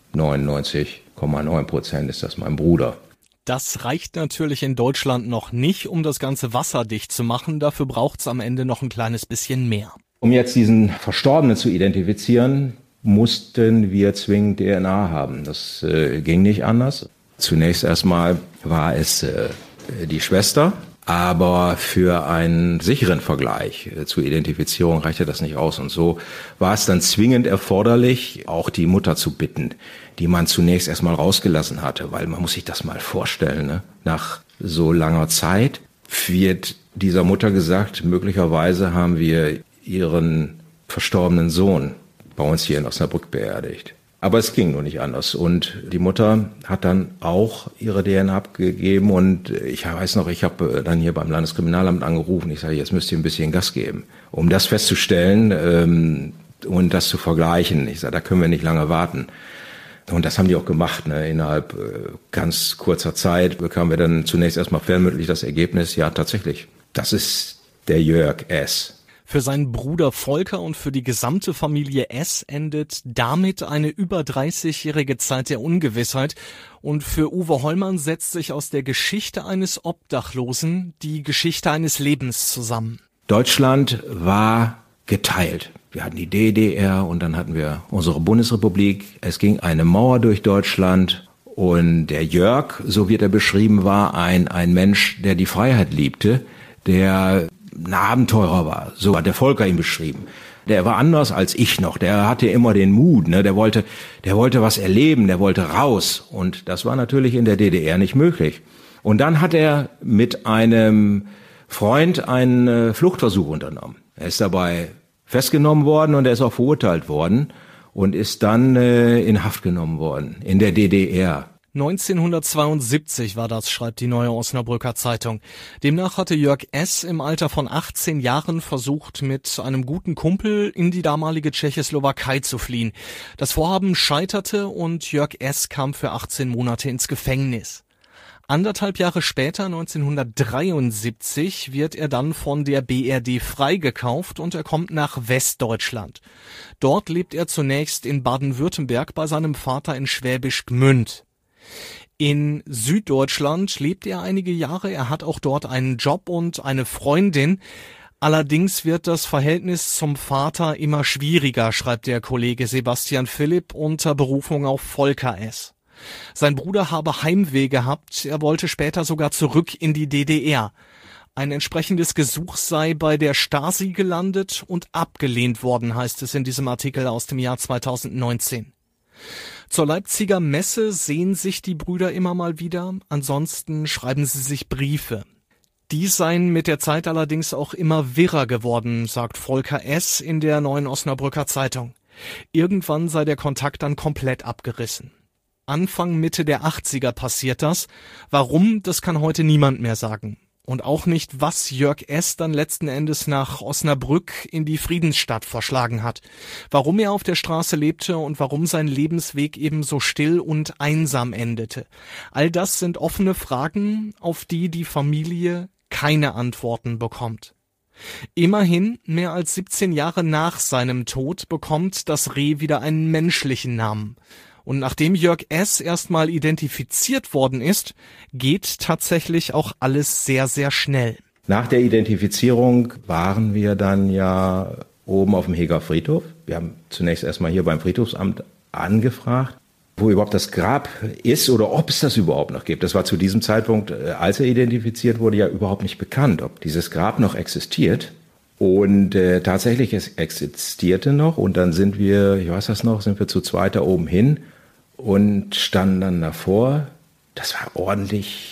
99,9% ist das mein Bruder. Das reicht natürlich in Deutschland noch nicht, um das Ganze wasserdicht zu machen. Dafür braucht's am Ende noch ein kleines bisschen mehr. Um jetzt diesen Verstorbenen zu identifizieren, mussten wir zwingend DNA haben. Das ging nicht anders. Zunächst erstmal war es die Schwester, aber für einen sicheren Vergleich zur Identifizierung reichte das nicht aus. Und so war es dann zwingend erforderlich, auch die Mutter zu bitten, die man zunächst erstmal rausgelassen hatte, weil man muss sich das mal vorstellen, nach so langer Zeit wird dieser Mutter gesagt, möglicherweise haben wir ihren verstorbenen Sohn bei uns hier in Osnabrück beerdigt. Aber es ging nur nicht anders. Und die Mutter hat dann auch ihre DNA abgegeben. Und ich weiß noch, ich habe dann hier beim Landeskriminalamt angerufen. Ich sage, jetzt müsst ihr ein bisschen Gas geben. Um das festzustellen, und das zu vergleichen. Ich sage, da können wir nicht lange warten. Und das haben die auch gemacht, ne? Innerhalb ganz kurzer Zeit bekamen wir dann zunächst erstmal fernmündlich das Ergebnis, ja tatsächlich, das ist der Jörg S. Für seinen Bruder Volker und für die gesamte Familie S endet damit eine über 30-jährige Zeit der Ungewissheit. Und für Uwe Hollmann setzt sich aus der Geschichte eines Obdachlosen die Geschichte eines Lebens zusammen. Deutschland war geteilt. Wir hatten die DDR und dann hatten wir unsere Bundesrepublik. Es ging eine Mauer durch Deutschland und der Jörg, so wird er beschrieben, war ein Mensch, der die Freiheit liebte, der ein Abenteurer war. So hat der Volker ihn beschrieben. Der war anders als ich noch. Der hatte immer den Mut, ne? Der wollte was erleben, der wollte raus. Und das war natürlich in der DDR nicht möglich. Und dann hat er mit einem Freund einen Fluchtversuch unternommen. Er ist dabei festgenommen worden und er ist auch verurteilt worden und ist dann in Haft genommen worden in der DDR. 1972 war das, schreibt die Neue Osnabrücker Zeitung. Demnach hatte Jörg S. im Alter von 18 Jahren versucht, mit einem guten Kumpel in die damalige Tschechoslowakei zu fliehen. Das Vorhaben scheiterte und Jörg S. kam für 18 Monate ins Gefängnis. 1,5 Jahre später, 1973, wird er dann von der BRD freigekauft und er kommt nach Westdeutschland. Dort lebt er zunächst in Baden-Württemberg bei seinem Vater in Schwäbisch Gmünd. In Süddeutschland lebt er einige Jahre, er hat auch dort einen Job und eine Freundin. Allerdings wird das Verhältnis zum Vater immer schwieriger, schreibt der Kollege Sebastian Philipp unter Berufung auf Volker S. Sein Bruder habe Heimweh gehabt, er wollte später sogar zurück in die DDR. Ein entsprechendes Gesuch sei bei der Stasi gelandet und abgelehnt worden, heißt es in diesem Artikel aus dem Jahr 2019. Zur Leipziger Messe sehen sich die Brüder immer mal wieder, ansonsten schreiben sie sich Briefe. Die seien mit der Zeit allerdings auch immer wirrer geworden, sagt Volker S. in der Neuen Osnabrücker Zeitung. Irgendwann sei der Kontakt dann komplett abgerissen. Anfang Mitte der 80er passiert das. Warum, das kann heute niemand mehr sagen. Und auch nicht, was Jörg S. dann letzten Endes nach Osnabrück in die Friedensstadt verschlagen hat. Warum er auf der Straße lebte und warum sein Lebensweg eben so still und einsam endete. All das sind offene Fragen, auf die die Familie keine Antworten bekommt. Immerhin, mehr als 17 Jahre nach seinem Tod, bekommt das Reh wieder einen menschlichen Namen. Und nachdem Jörg S. erstmal identifiziert worden ist, geht tatsächlich auch alles sehr, sehr schnell. Nach der Identifizierung waren wir dann ja oben auf dem Heger Friedhof. Wir haben zunächst erstmal hier beim Friedhofsamt angefragt, wo überhaupt das Grab ist oder ob es das überhaupt noch gibt. Das war zu diesem Zeitpunkt, als er identifiziert wurde, ja überhaupt nicht bekannt, ob dieses Grab noch existiert. Und tatsächlich, es existierte noch und dann sind wir, ich weiß das noch, sind wir zu zweit da oben hin und standen dann davor. Das war ordentlich,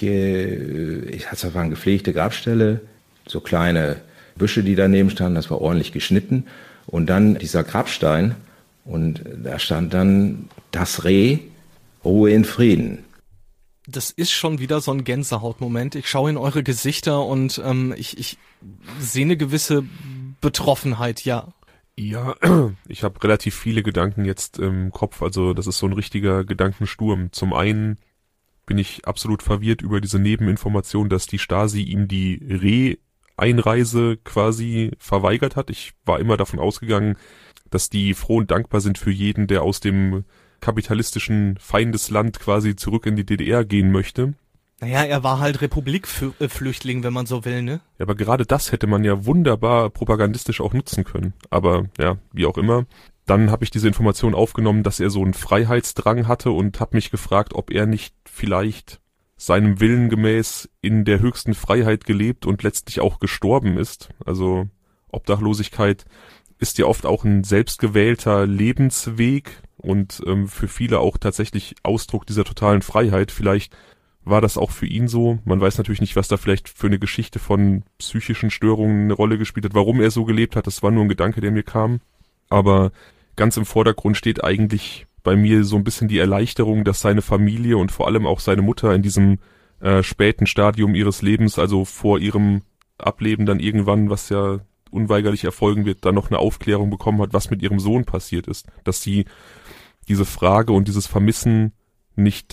das war eine gepflegte Grabstelle, so kleine Büsche, die daneben standen, das war ordentlich geschnitten. Und dann dieser Grabstein und da stand dann das Reh, Ruhe in Frieden. Das ist schon wieder so ein Gänsehautmoment. Ich schaue in eure Gesichter und ich sehe eine gewisse Betroffenheit, ja. Ja, ich habe relativ viele Gedanken jetzt im Kopf, also das ist so ein richtiger Gedankensturm. Zum einen bin ich absolut verwirrt über diese Nebeninformation, dass die Stasi ihm die Reh-Einreise quasi verweigert hat. Ich war immer davon ausgegangen, dass die froh und dankbar sind für jeden, der aus dem kapitalistischen Feindesland quasi zurück in die DDR gehen möchte. Naja, er war halt Republikflüchtling, wenn man so will, ne? Ja, aber gerade das hätte man ja wunderbar propagandistisch auch nutzen können. Aber ja, wie auch immer. Dann habe ich diese Information aufgenommen, dass er so einen Freiheitsdrang hatte und habe mich gefragt, ob er nicht vielleicht seinem Willen gemäß in der höchsten Freiheit gelebt und letztlich auch gestorben ist. Also Obdachlosigkeit ist ja oft auch ein selbstgewählter Lebensweg und für viele auch tatsächlich Ausdruck dieser totalen Freiheit. Vielleicht war das auch für ihn so. Man weiß natürlich nicht, was da vielleicht für eine Geschichte von psychischen Störungen eine Rolle gespielt hat, warum er so gelebt hat. Das war nur ein Gedanke, der mir kam. Aber ganz im Vordergrund steht eigentlich bei mir so ein bisschen die Erleichterung, dass seine Familie und vor allem auch seine Mutter in diesem späten Stadium ihres Lebens, also vor ihrem Ableben dann irgendwann, was ja unweigerlich erfolgen wird, dann noch eine Aufklärung bekommen hat, was mit ihrem Sohn passiert ist. Dass sie diese Frage und dieses Vermissen nicht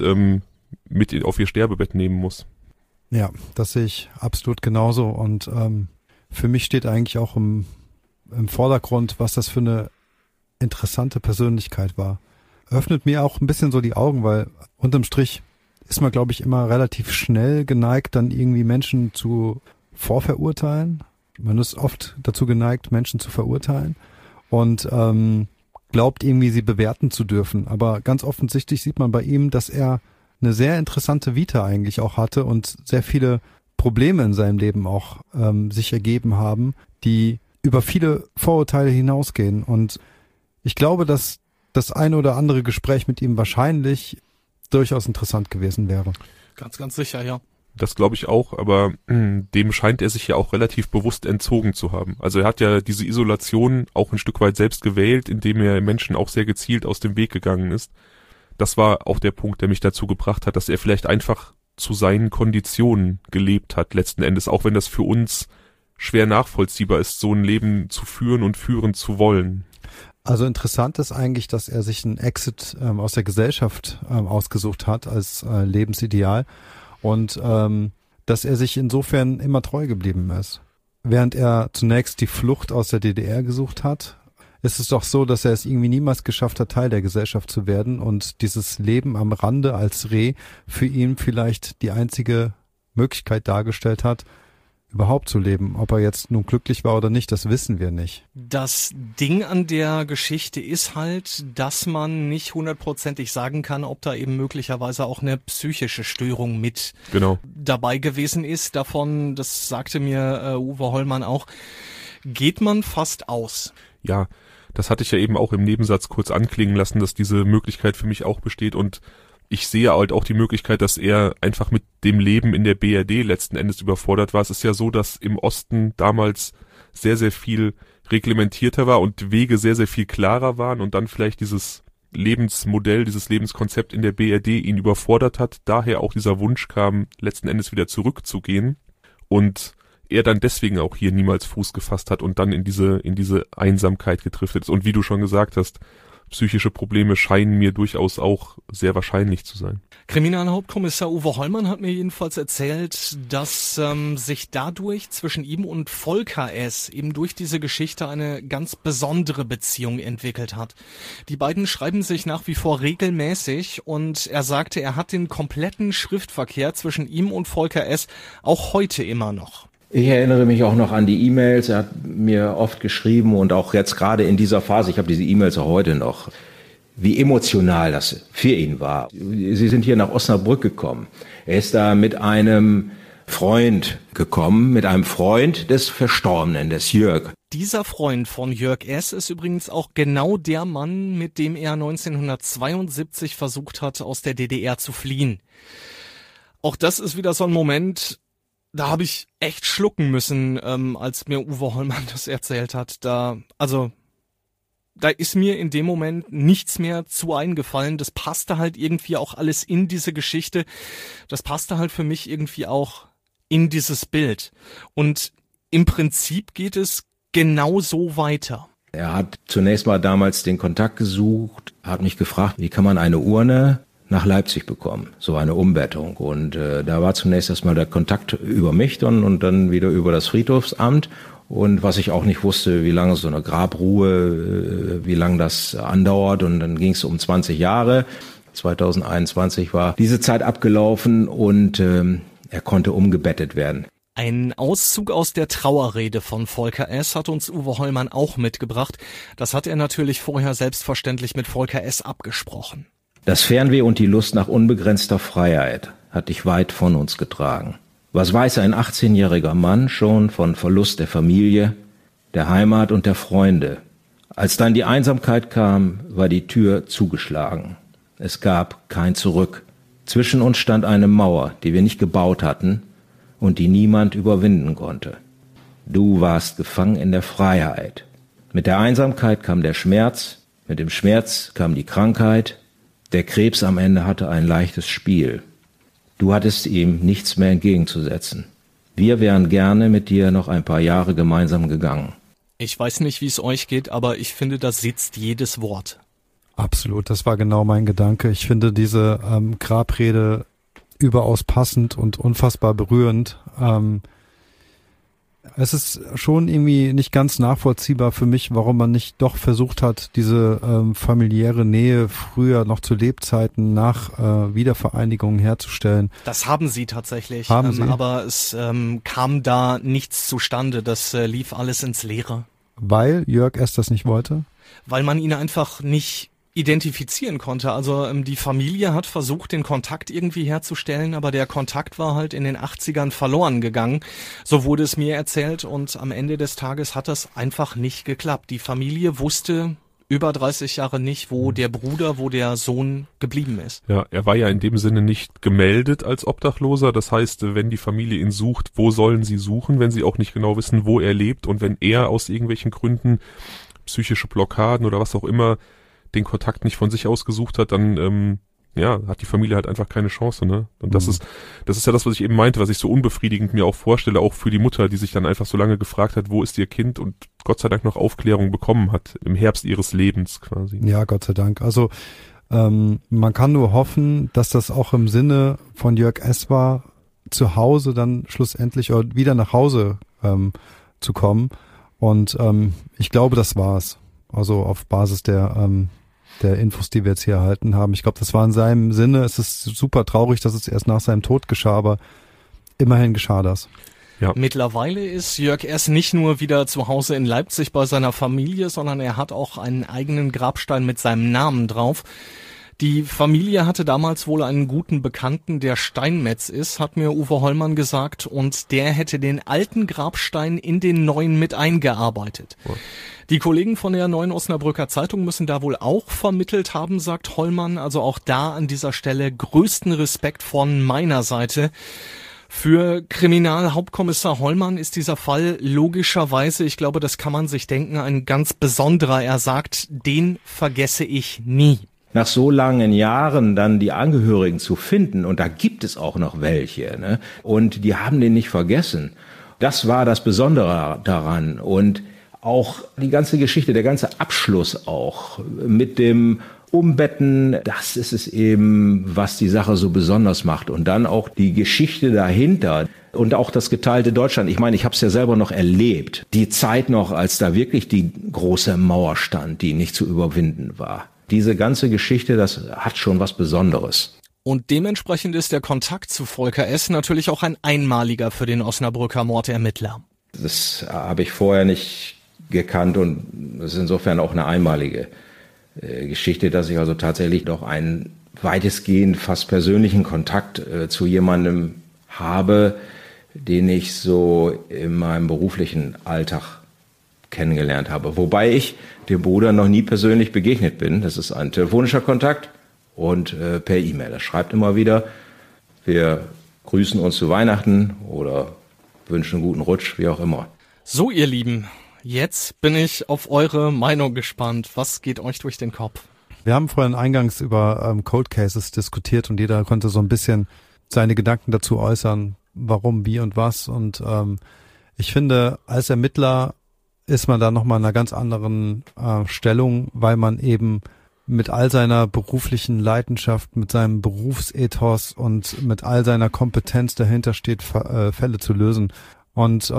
mit auf ihr Sterbebett nehmen muss. Ja, das sehe ich absolut genauso. Und für mich steht eigentlich auch im Vordergrund, was das für eine interessante Persönlichkeit war. Öffnet mir auch ein bisschen so die Augen, weil unterm Strich ist man, glaube ich, immer relativ schnell geneigt, dann irgendwie Menschen zu vorverurteilen. Man ist oft dazu geneigt, Menschen zu verurteilen und glaubt irgendwie, sie bewerten zu dürfen. Aber ganz offensichtlich sieht man bei ihm, dass er eine sehr interessante Vita eigentlich auch hatte und sehr viele Probleme in seinem Leben auch sich ergeben haben, die über viele Vorurteile hinausgehen. Und ich glaube, dass das eine oder andere Gespräch mit ihm wahrscheinlich durchaus interessant gewesen wäre. Ganz, ganz sicher, ja. Das glaube ich auch, aber dem scheint er sich ja auch relativ bewusst entzogen zu haben. Also er hat ja diese Isolation auch ein Stück weit selbst gewählt, indem er Menschen auch sehr gezielt aus dem Weg gegangen ist. Das war auch der Punkt, der mich dazu gebracht hat, dass er vielleicht einfach zu seinen Konditionen gelebt hat, letzten Endes, auch wenn das für uns schwer nachvollziehbar ist, so ein Leben zu führen und führen zu wollen. Also interessant ist eigentlich, dass er sich einen Exit aus der Gesellschaft ausgesucht hat als Lebensideal und dass er sich insofern immer treu geblieben ist. Während er zunächst die Flucht aus der DDR gesucht hat, ist es doch so, dass er es irgendwie niemals geschafft hat, Teil der Gesellschaft zu werden und dieses Leben am Rande als Reh für ihn vielleicht die einzige Möglichkeit dargestellt hat, überhaupt zu leben. Ob er jetzt nun glücklich war oder nicht, das wissen wir nicht. Das Ding an der Geschichte ist halt, dass man nicht hundertprozentig sagen kann, ob da eben möglicherweise auch eine psychische Störung mit dabei gewesen ist. Davon, das sagte mir Uwe Hollmann auch, geht man fast aus. Ja, das hatte ich ja eben auch im Nebensatz kurz anklingen lassen, dass diese Möglichkeit für mich auch besteht und ich sehe halt auch die Möglichkeit, dass er einfach mit dem Leben in der BRD letzten Endes überfordert war. Es ist ja so, dass im Osten damals sehr, sehr viel reglementierter war und Wege sehr, sehr viel klarer waren und dann vielleicht dieses Lebensmodell, dieses Lebenskonzept in der BRD ihn überfordert hat. Daher auch dieser Wunsch kam, letzten Endes wieder zurückzugehen und er dann deswegen auch hier niemals Fuß gefasst hat und dann in diese Einsamkeit gedriftet ist. Und wie du schon gesagt hast, psychische Probleme scheinen mir durchaus auch sehr wahrscheinlich zu sein. Kriminalhauptkommissar Uwe Hollmann hat mir jedenfalls erzählt, dass sich dadurch zwischen ihm und Volker S. eben durch diese Geschichte eine ganz besondere Beziehung entwickelt hat. Die beiden schreiben sich nach wie vor regelmäßig und er sagte, er hat den kompletten Schriftverkehr zwischen ihm und Volker S. auch heute immer noch. Ich erinnere mich auch noch an die E-Mails. Er hat mir oft geschrieben und auch jetzt gerade in dieser Phase, ich habe diese E-Mails auch heute noch, wie emotional das für ihn war. Sie sind hier nach Osnabrück gekommen. Er ist da mit einem Freund gekommen, mit einem Freund des Verstorbenen, des Jörg. Dieser Freund von Jörg S. ist übrigens auch genau der Mann, mit dem er 1972 versucht hat, aus der DDR zu fliehen. Auch das ist wieder so ein Moment, da habe ich echt schlucken müssen, als mir Uwe Hollmann das erzählt hat. Da ist mir in dem Moment nichts mehr zu eingefallen. Das passte halt irgendwie auch alles in diese Geschichte. Das passte halt für mich irgendwie auch in dieses Bild. Und im Prinzip geht es genau so weiter. Er hat zunächst mal damals den Kontakt gesucht, hat mich gefragt, wie kann man eine Urne nach Leipzig bekommen, so eine Umbettung. Und da war zunächst erstmal der Kontakt über mich und dann wieder über das Friedhofsamt. Und was ich auch nicht wusste, wie lange so eine Grabruhe, wie lange das andauert. Und dann ging es um 20 Jahre. 2021 war diese Zeit abgelaufen und er konnte umgebettet werden. Ein Auszug aus der Trauerrede von Volker S. hat uns Uwe Hollmann auch mitgebracht. Das hat er natürlich vorher selbstverständlich mit Volker S. abgesprochen. Das Fernweh und die Lust nach unbegrenzter Freiheit hat dich weit von uns getragen. Was weiß ein 18-jähriger Mann schon von Verlust der Familie, der Heimat und der Freunde? Als dann die Einsamkeit kam, war die Tür zugeschlagen. Es gab kein Zurück. Zwischen uns stand eine Mauer, die wir nicht gebaut hatten und die niemand überwinden konnte. Du warst gefangen in der Freiheit. Mit der Einsamkeit kam der Schmerz, mit dem Schmerz kam die Krankheit. Der Krebs am Ende hatte ein leichtes Spiel. Du hattest ihm nichts mehr entgegenzusetzen. Wir wären gerne mit dir noch ein paar Jahre gemeinsam gegangen. Ich weiß nicht, wie es euch geht, aber ich finde, da sitzt jedes Wort. Absolut, das war genau mein Gedanke. Ich finde diese Grabrede überaus passend und unfassbar berührend. Es ist schon irgendwie nicht ganz nachvollziehbar für mich, warum man nicht doch versucht hat, diese familiäre Nähe früher noch zu Lebzeiten nach Wiedervereinigung herzustellen. Das haben sie tatsächlich, Haben sie? Aber es kam da nichts zustande. Das lief alles ins Leere. Weil Jörg S. das nicht wollte? Weil man ihn einfach nicht identifizieren konnte. Also die Familie hat versucht, den Kontakt irgendwie herzustellen, aber der Kontakt war halt in den 80ern verloren gegangen. So wurde es mir erzählt und am Ende des Tages hat das einfach nicht geklappt. Die Familie wusste über 30 Jahre nicht, wo der Bruder, wo der Sohn geblieben ist. Ja, er war ja in dem Sinne nicht gemeldet als Obdachloser. Das heißt, wenn die Familie ihn sucht, wo sollen sie suchen, wenn sie auch nicht genau wissen, wo er lebt und wenn er aus irgendwelchen Gründen psychische Blockaden oder was auch immer den Kontakt nicht von sich aus gesucht hat, dann hat die Familie halt einfach keine Chance, ne? Und das ist ja das, was ich eben meinte, was ich so unbefriedigend mir auch vorstelle, auch für die Mutter, die sich dann einfach so lange gefragt hat, wo ist ihr Kind und Gott sei Dank noch Aufklärung bekommen hat im Herbst ihres Lebens quasi. Ja, Gott sei Dank. Also man kann nur hoffen, dass das auch im Sinne von Jörg S. war, zu Hause dann schlussendlich oder wieder nach Hause zu kommen. Und ich glaube, das war's. Also auf Basis der Infos, die wir jetzt hier erhalten haben. Ich glaube, das war in seinem Sinne. Es ist super traurig, dass es erst nach seinem Tod geschah, aber immerhin geschah das. Ja. Mittlerweile ist Jörg S. nicht nur wieder zu Hause in Leipzig bei seiner Familie, sondern er hat auch einen eigenen Grabstein mit seinem Namen drauf. Die Familie hatte damals wohl einen guten Bekannten, der Steinmetz ist, hat mir Uwe Hollmann gesagt, und der hätte den alten Grabstein in den neuen mit eingearbeitet. Oh. Die Kollegen von der Neuen Osnabrücker Zeitung müssen da wohl auch vermittelt haben, sagt Hollmann. Also auch da an dieser Stelle größten Respekt von meiner Seite. Für Kriminalhauptkommissar Hollmann ist dieser Fall logischerweise, ich glaube, das kann man sich denken, ein ganz besonderer. Er sagt, den vergesse ich nie. Nach so langen Jahren dann die Angehörigen zu finden, und da gibt es auch noch welche, ne? Und die haben den nicht vergessen. Das war das Besondere daran. Und auch die ganze Geschichte, der ganze Abschluss auch mit dem Umbetten, das ist es eben, was die Sache so besonders macht. Und dann auch die Geschichte dahinter und auch das geteilte Deutschland. Ich meine, ich habe es ja selber noch erlebt. Die Zeit noch, als da wirklich die große Mauer stand, die nicht zu überwinden war. Diese ganze Geschichte, das hat schon was Besonderes. Und dementsprechend ist der Kontakt zu Volker S. natürlich auch ein einmaliger für den Osnabrücker Mordermittler. Das habe ich vorher nicht gekannt und das ist insofern auch eine einmalige Geschichte, dass ich also tatsächlich doch einen weitestgehend fast persönlichen Kontakt zu jemandem habe, den ich so in meinem beruflichen Alltag kennengelernt habe. Wobei ich dem Bruder noch nie persönlich begegnet bin. Das ist ein telefonischer Kontakt und per E-Mail. Er schreibt immer wieder, wir grüßen uns zu Weihnachten oder wünschen einen guten Rutsch, wie auch immer. So, ihr Lieben, jetzt bin ich auf eure Meinung gespannt. Was geht euch durch den Kopf? Wir haben vorhin eingangs über Cold Cases diskutiert und jeder konnte so ein bisschen seine Gedanken dazu äußern, warum, wie und was. Und ich finde, als Ermittler ist man da nochmal in einer ganz anderen Stellung, weil man eben mit all seiner beruflichen Leidenschaft, mit seinem Berufsethos und mit all seiner Kompetenz dahinter steht, Fälle zu lösen. Und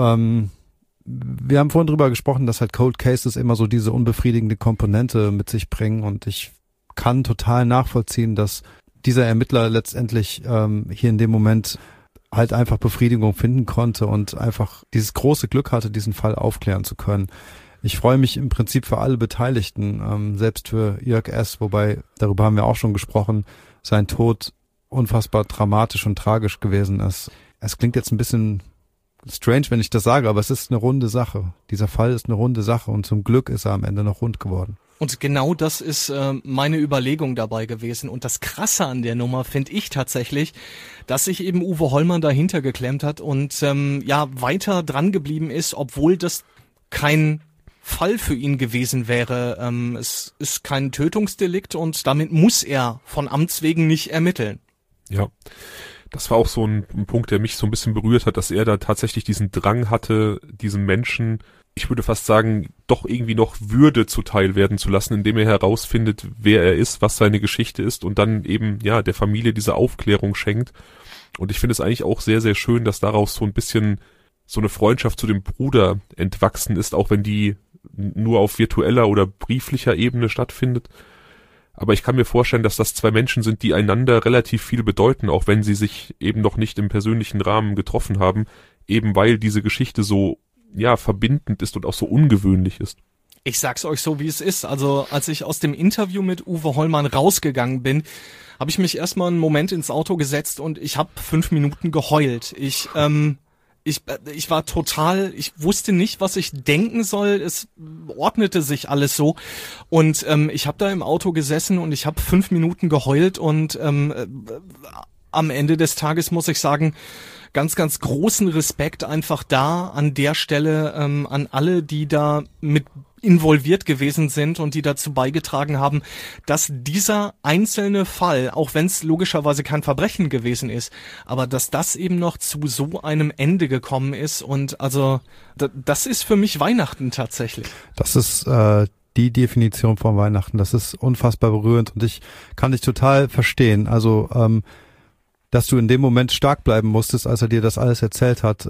wir haben vorhin drüber gesprochen, dass halt Cold Cases immer so diese unbefriedigende Komponente mit sich bringen, und ich kann total nachvollziehen, dass dieser Ermittler letztendlich hier in dem Moment halt einfach Befriedigung finden konnte und einfach dieses große Glück hatte, diesen Fall aufklären zu können. Ich freue mich im Prinzip für alle Beteiligten, selbst für Jörg S., wobei, darüber haben wir auch schon gesprochen, sein Tod unfassbar dramatisch und tragisch gewesen ist. Es klingt jetzt ein bisschen strange, wenn ich das sage, aber es ist eine runde Sache. Dieser Fall ist eine runde Sache und zum Glück ist er am Ende noch rund geworden. Und genau das ist meine Überlegung dabei gewesen. Und das Krasse an der Nummer finde ich tatsächlich, dass sich eben Uwe Hollmann dahinter geklemmt hat und weiter dran geblieben ist, obwohl das kein Fall für ihn gewesen wäre. Es ist kein Tötungsdelikt und damit muss er von Amts wegen nicht ermitteln. Ja, das war auch so ein Punkt, der mich so ein bisschen berührt hat, dass er da tatsächlich diesen Drang hatte, diesem Menschen ich würde fast sagen, doch irgendwie noch Würde zuteil werden zu lassen, indem er herausfindet, wer er ist, was seine Geschichte ist und dann eben, ja, der Familie diese Aufklärung schenkt. Und ich finde es eigentlich auch sehr, sehr schön, dass daraus so ein bisschen so eine Freundschaft zu dem Bruder entwachsen ist, auch wenn die nur auf virtueller oder brieflicher Ebene stattfindet. Aber ich kann mir vorstellen, dass das zwei Menschen sind, die einander relativ viel bedeuten, auch wenn sie sich eben noch nicht im persönlichen Rahmen getroffen haben, eben weil diese Geschichte so, ja, verbindend ist und auch so ungewöhnlich ist. Ich sag's euch so, wie es ist. Also, als ich aus dem Interview mit Uwe Hollmann rausgegangen bin, habe ich mich erstmal einen Moment ins Auto gesetzt und ich habe 5 Minuten geheult. Ich war total, ich wusste nicht, was ich denken soll. Es ordnete sich alles so. Und ich habe da im Auto gesessen und ich habe 5 Minuten geheult und am Ende des Tages muss ich sagen, ganz, ganz großen Respekt einfach da an der Stelle an alle, die da mit involviert gewesen sind und die dazu beigetragen haben, dass dieser einzelne Fall, auch wenn es logischerweise kein Verbrechen gewesen ist, aber dass das eben noch zu so einem Ende gekommen ist und also das ist für mich Weihnachten tatsächlich. Das ist die Definition von Weihnachten. Das ist unfassbar berührend und ich kann dich total verstehen. Also dass du in dem Moment stark bleiben musstest, als er dir das alles erzählt hat,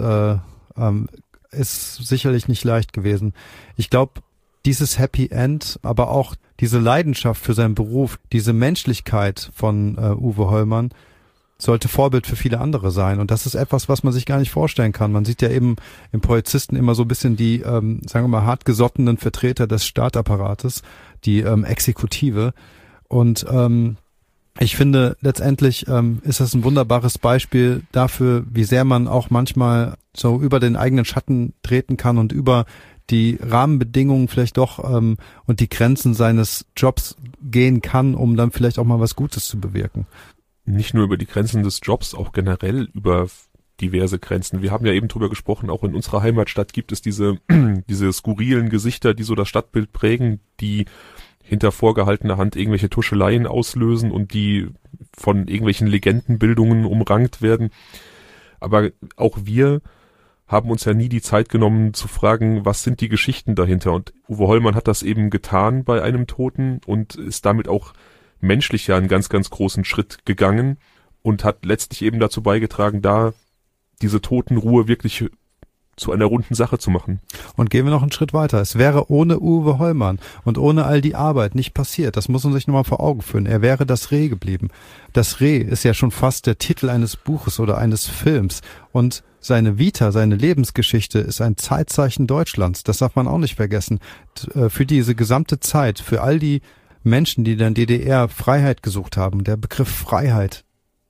ist sicherlich nicht leicht gewesen. Ich glaube, dieses Happy End, aber auch diese Leidenschaft für seinen Beruf, diese Menschlichkeit von Uwe Hollmann sollte Vorbild für viele andere sein. Und das ist etwas, was man sich gar nicht vorstellen kann. Man sieht ja eben im Polizisten immer so ein bisschen die, sagen wir mal, hartgesottenen Vertreter des Staatapparates, die Exekutive. Und ich finde, letztendlich ist das ein wunderbares Beispiel dafür, wie sehr man auch manchmal so über den eigenen Schatten treten kann und über die Rahmenbedingungen vielleicht doch und die Grenzen seines Jobs gehen kann, um dann vielleicht auch mal was Gutes zu bewirken. Nicht nur über die Grenzen des Jobs, auch generell über diverse Grenzen. Wir haben ja eben drüber gesprochen, auch in unserer Heimatstadt gibt es diese skurrilen Gesichter, die so das Stadtbild prägen, die hinter vorgehaltener Hand irgendwelche Tuscheleien auslösen und die von irgendwelchen Legendenbildungen umrankt werden. Aber auch wir haben uns ja nie die Zeit genommen zu fragen, was sind die Geschichten dahinter? Und Uwe Hollmann hat das eben getan bei einem Toten und ist damit auch menschlich ja einen ganz, ganz großen Schritt gegangen und hat letztlich eben dazu beigetragen, da diese Totenruhe wirklich zu einer runden Sache zu machen. Und gehen wir noch einen Schritt weiter. Es wäre ohne Uwe Hollmann und ohne all die Arbeit nicht passiert. Das muss man sich nochmal vor Augen führen. Er wäre das Reh geblieben. Das Reh ist ja schon fast der Titel eines Buches oder eines Films. Und seine Vita, seine Lebensgeschichte ist ein Zeitzeichen Deutschlands. Das darf man auch nicht vergessen. Für diese gesamte Zeit, für all die Menschen, die in der DDR Freiheit gesucht haben, der Begriff Freiheit,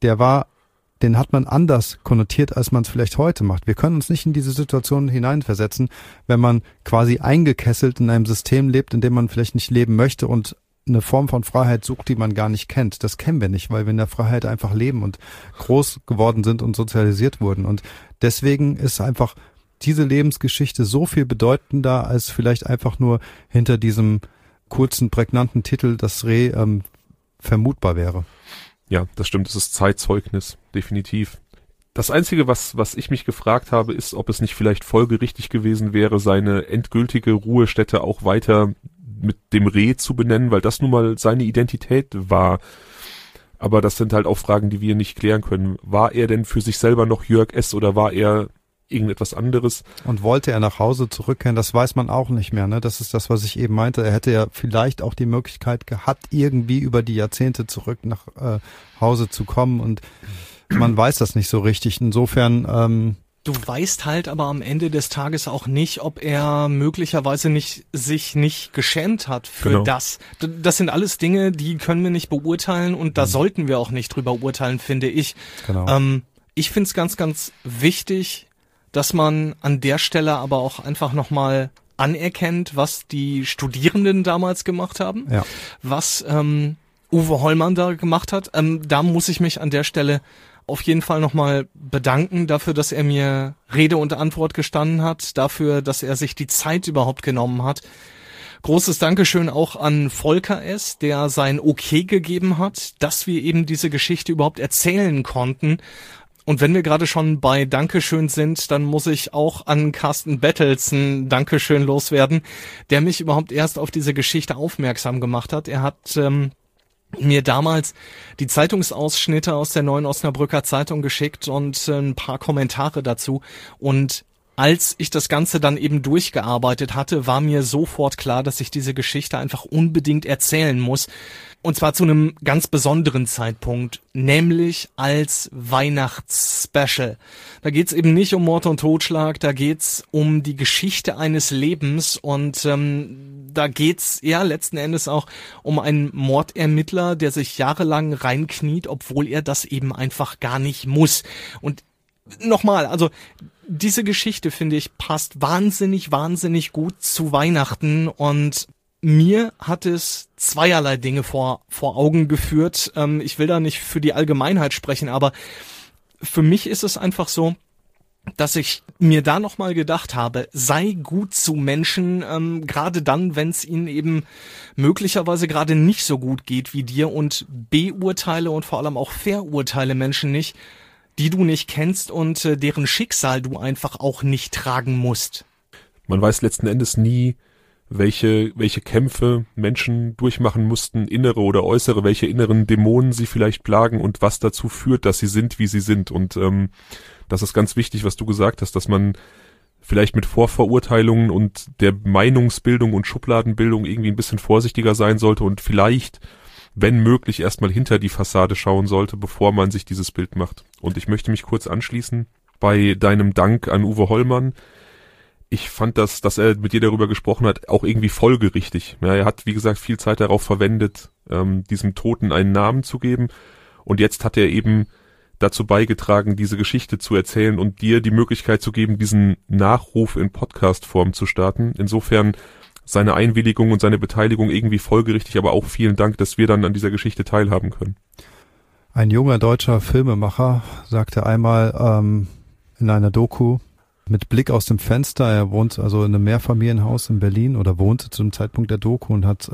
den hat man anders konnotiert, als man es vielleicht heute macht. Wir können uns nicht in diese Situation hineinversetzen, wenn man quasi eingekesselt in einem System lebt, in dem man vielleicht nicht leben möchte und eine Form von Freiheit sucht, die man gar nicht kennt. Das kennen wir nicht, weil wir in der Freiheit einfach leben und groß geworden sind und sozialisiert wurden. Und deswegen ist einfach diese Lebensgeschichte so viel bedeutender, als vielleicht einfach nur hinter diesem kurzen, prägnanten Titel das Reh vermutbar wäre. Ja, das stimmt, es ist Zeitzeugnis, definitiv. Das Einzige, was ich mich gefragt habe, ist, ob es nicht vielleicht folgerichtig gewesen wäre, seine endgültige Ruhestätte auch weiter mit dem Reh zu benennen, weil das nun mal seine Identität war. Aber das sind halt auch Fragen, die wir nicht klären können. War er denn für sich selber noch Jörg S. oder war er irgendetwas anderes? Und wollte er nach Hause zurückkehren, das weiß man auch nicht mehr, ne? Das ist das, was ich eben meinte. Er hätte ja vielleicht auch die Möglichkeit gehabt, irgendwie über die Jahrzehnte zurück nach Hause zu kommen und man weiß das nicht so richtig. Insofern du weißt halt aber am Ende des Tages auch nicht, ob er möglicherweise sich nicht geschämt hat für genau. das. Das sind alles Dinge, die können wir nicht beurteilen und da sollten wir auch nicht drüber urteilen, finde ich. Genau. Ich finde es ganz, ganz wichtig, dass man an der Stelle aber auch einfach nochmal anerkennt, was die Studierenden damals gemacht haben, ja. Was Uwe Hollmann da gemacht hat. Da muss ich mich an der Stelle auf jeden Fall nochmal bedanken dafür, dass er mir Rede und Antwort gestanden hat, dafür, dass er sich die Zeit überhaupt genommen hat. Großes Dankeschön auch an Volker S., der sein Okay gegeben hat, dass wir eben diese Geschichte überhaupt erzählen konnten. Und wenn wir gerade schon bei Dankeschön sind, dann muss ich auch an Carsten Bettels ein Dankeschön loswerden, der mich überhaupt erst auf diese Geschichte aufmerksam gemacht hat. Er hat mir damals die Zeitungsausschnitte aus der Neuen Osnabrücker Zeitung geschickt und ein paar Kommentare dazu. Und als ich das Ganze dann eben durchgearbeitet hatte, war mir sofort klar, dass ich diese Geschichte einfach unbedingt erzählen muss. Und zwar zu einem ganz besonderen Zeitpunkt, nämlich als Weihnachtsspecial. Da geht's eben nicht um Mord und Totschlag, da geht's um die Geschichte eines Lebens und da geht's ja letzten Endes auch um einen Mordermittler, der sich jahrelang reinkniet, obwohl er das eben einfach gar nicht muss. Und nochmal, also diese Geschichte, finde ich, passt wahnsinnig gut zu Weihnachten und mir hat es zweierlei Dinge vor Augen geführt. Ich will da nicht für die Allgemeinheit sprechen, aber für mich ist es einfach so, dass ich mir da nochmal gedacht habe, sei gut zu Menschen, gerade dann, wenn es ihnen eben möglicherweise gerade nicht so gut geht wie dir, und beurteile und vor allem auch verurteile Menschen nicht, die du nicht kennst und deren Schicksal du einfach auch nicht tragen musst. Man weiß letzten Endes nie, welche Kämpfe Menschen durchmachen mussten, innere oder äußere, welche inneren Dämonen sie vielleicht plagen und was dazu führt, dass sie sind, wie sie sind. Und das ist ganz wichtig, was du gesagt hast, dass man vielleicht mit Vorverurteilungen und der Meinungsbildung und Schubladenbildung irgendwie ein bisschen vorsichtiger sein sollte und vielleicht, wenn möglich, erstmal hinter die Fassade schauen sollte, bevor man sich dieses Bild macht. Und ich möchte mich kurz anschließen bei deinem Dank an Uwe Hollmann. Ich fand das, dass er mit dir darüber gesprochen hat, auch irgendwie folgerichtig. Ja, er hat, wie gesagt, viel Zeit darauf verwendet, diesem Toten einen Namen zu geben. Und jetzt hat er eben dazu beigetragen, diese Geschichte zu erzählen und dir die Möglichkeit zu geben, diesen Nachruf in Podcast-Form zu starten. Insofern seine Einwilligung und seine Beteiligung irgendwie folgerichtig, aber auch vielen Dank, dass wir dann an dieser Geschichte teilhaben können. Ein junger deutscher Filmemacher sagte einmal in einer Doku, mit Blick aus dem Fenster, er wohnt also in einem Mehrfamilienhaus in Berlin oder wohnte zu dem Zeitpunkt der Doku und hat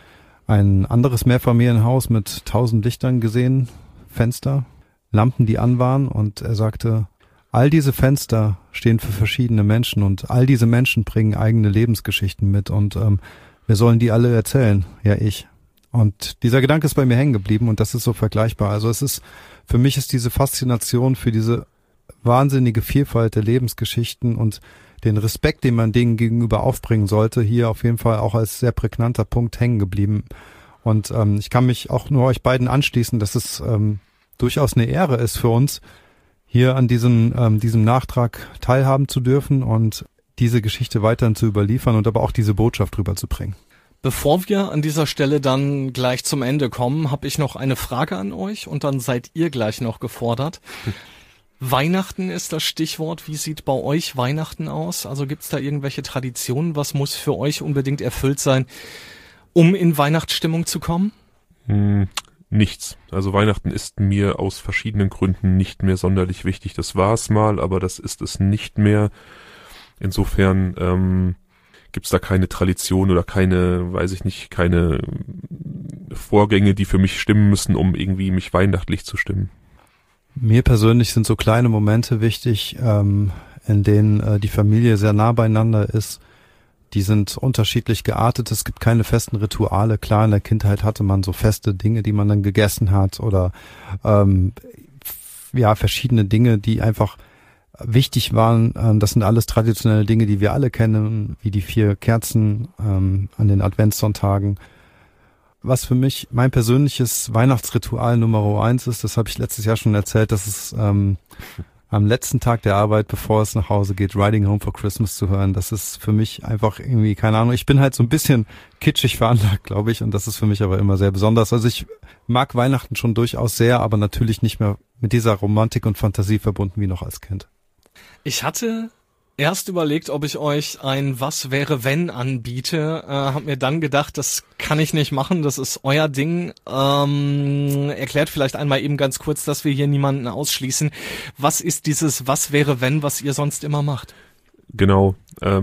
ein anderes Mehrfamilienhaus mit 1000 Lichtern gesehen, Fenster, Lampen, die an waren, und er sagte, all diese Fenster stehen für verschiedene Menschen und all diese Menschen bringen eigene Lebensgeschichten mit und wir sollen die alle erzählen, ja ich. Und dieser Gedanke ist bei mir hängen geblieben und das ist so vergleichbar. Also für mich ist diese Faszination für diese wahnsinnige Vielfalt der Lebensgeschichten und den Respekt, den man denen gegenüber aufbringen sollte, hier auf jeden Fall auch als sehr prägnanter Punkt hängen geblieben. Und ich kann mich auch nur euch beiden anschließen, dass es durchaus eine Ehre ist für uns, hier an diesem Nachtrag teilhaben zu dürfen und diese Geschichte weiterhin zu überliefern und aber auch diese Botschaft rüberzubringen. Bevor wir an dieser Stelle dann gleich zum Ende kommen, habe ich noch eine Frage an euch und dann seid ihr gleich noch gefordert. Weihnachten ist das Stichwort. Wie sieht bei euch Weihnachten aus? Also gibt's da irgendwelche Traditionen? Was muss für euch unbedingt erfüllt sein, um in Weihnachtsstimmung zu kommen? Nichts. Also Weihnachten ist mir aus verschiedenen Gründen nicht mehr sonderlich wichtig. Das war es mal, aber das ist es nicht mehr. Insofern gibt's da keine Tradition oder keine Vorgänge, die für mich stimmen müssen, um irgendwie mich weihnachtlich zu stimmen. Mir persönlich sind so kleine Momente wichtig, in denen die Familie sehr nah beieinander ist. Die sind unterschiedlich geartet. Es gibt keine festen Rituale. Klar, in der Kindheit hatte man so feste Dinge, die man dann gegessen hat oder verschiedene Dinge, die einfach wichtig waren. Das sind alles traditionelle Dinge, die wir alle kennen, wie die 4 Kerzen an den Adventssonntagen. Was für mich mein persönliches Weihnachtsritual Nummer 1 ist, das habe ich letztes Jahr schon erzählt, das ist am letzten Tag der Arbeit, bevor es nach Hause geht, Riding Home for Christmas zu hören. Das ist für mich einfach irgendwie, keine Ahnung, ich bin halt so ein bisschen kitschig veranlagt, glaube ich, und das ist für mich aber immer sehr besonders. Also ich mag Weihnachten schon durchaus sehr, aber natürlich nicht mehr mit dieser Romantik und Fantasie verbunden wie noch als Kind. Ich hatte erst überlegt, ob ich euch ein Was wäre wenn anbiete, hab mir dann gedacht, das kann ich nicht machen, das ist euer Ding. Erklärt vielleicht einmal eben ganz kurz, dass wir hier niemanden ausschließen. Was ist dieses Was wäre wenn, was ihr sonst immer macht? Genau,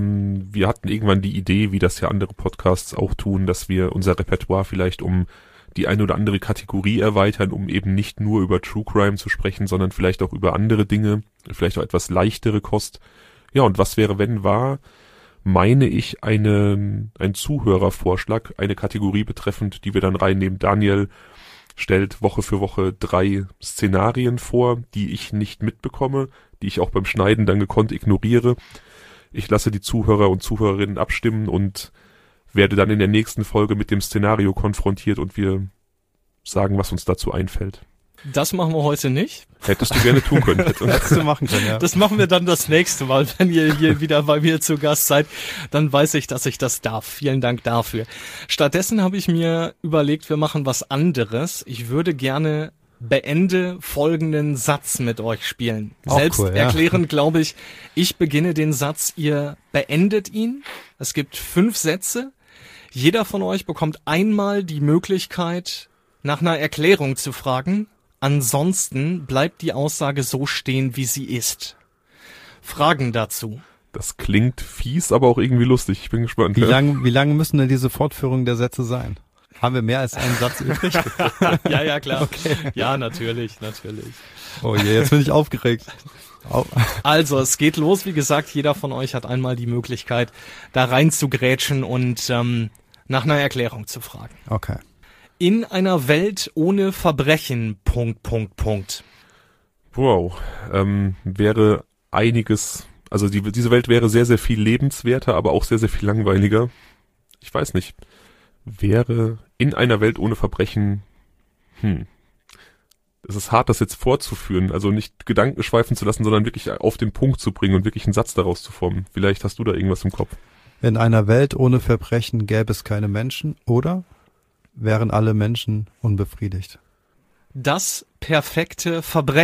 wir hatten irgendwann die Idee, wie das ja andere Podcasts auch tun, dass wir unser Repertoire vielleicht um die eine oder andere Kategorie erweitern, um eben nicht nur über True Crime zu sprechen, sondern vielleicht auch über andere Dinge, vielleicht auch etwas leichtere Kost. Ja, und was wäre, wenn war, meine ich, ein Zuhörervorschlag, eine Kategorie betreffend, die wir dann reinnehmen. Daniel stellt Woche für Woche 3 Szenarien vor, die ich nicht mitbekomme, die ich auch beim Schneiden dann gekonnt ignoriere. Ich lasse die Zuhörer und Zuhörerinnen abstimmen und werde dann in der nächsten Folge mit dem Szenario konfrontiert und wir sagen, was uns dazu einfällt. Das machen wir heute nicht. Hättest du gerne tun können. Hättest du machen können, ja. Das machen wir dann das nächste Mal, wenn ihr hier wieder bei mir zu Gast seid. Dann weiß ich, dass ich das darf. Vielen Dank dafür. Stattdessen habe ich mir überlegt, wir machen was anderes. Ich würde gerne beende folgenden Satz mit euch spielen. Auch Selbst cool, ja. erklärend, glaube ich, ich beginne den Satz, ihr beendet ihn. Es gibt 5 Sätze. Jeder von euch bekommt einmal die Möglichkeit, nach einer Erklärung zu fragen. Ansonsten bleibt die Aussage so stehen, wie sie ist. Fragen dazu? Das klingt fies, aber auch irgendwie lustig. Ich bin gespannt. Wie lang müssen denn diese Fortführungen der Sätze sein? Haben wir mehr als einen Satz übrig? Ja, klar. Okay. Ja, natürlich. Oh je, jetzt bin ich aufgeregt. Also, es geht los. Wie gesagt, jeder von euch hat einmal die Möglichkeit, da rein zu grätschen und nach einer Erklärung zu fragen. Okay. In einer Welt ohne Verbrechen, ... Wow, wäre einiges, also diese Welt wäre sehr, sehr viel lebenswerter, aber auch sehr, sehr viel langweiliger. Ich weiß nicht. Wäre in einer Welt ohne Verbrechen, es ist hart, das jetzt fortzuführen, also nicht Gedanken schweifen zu lassen, sondern wirklich auf den Punkt zu bringen und wirklich einen Satz daraus zu formen. Vielleicht hast du da irgendwas im Kopf. In einer Welt ohne Verbrechen gäbe es keine Menschen, oder wären alle Menschen unbefriedigt? Das perfekte Verbrechen, ...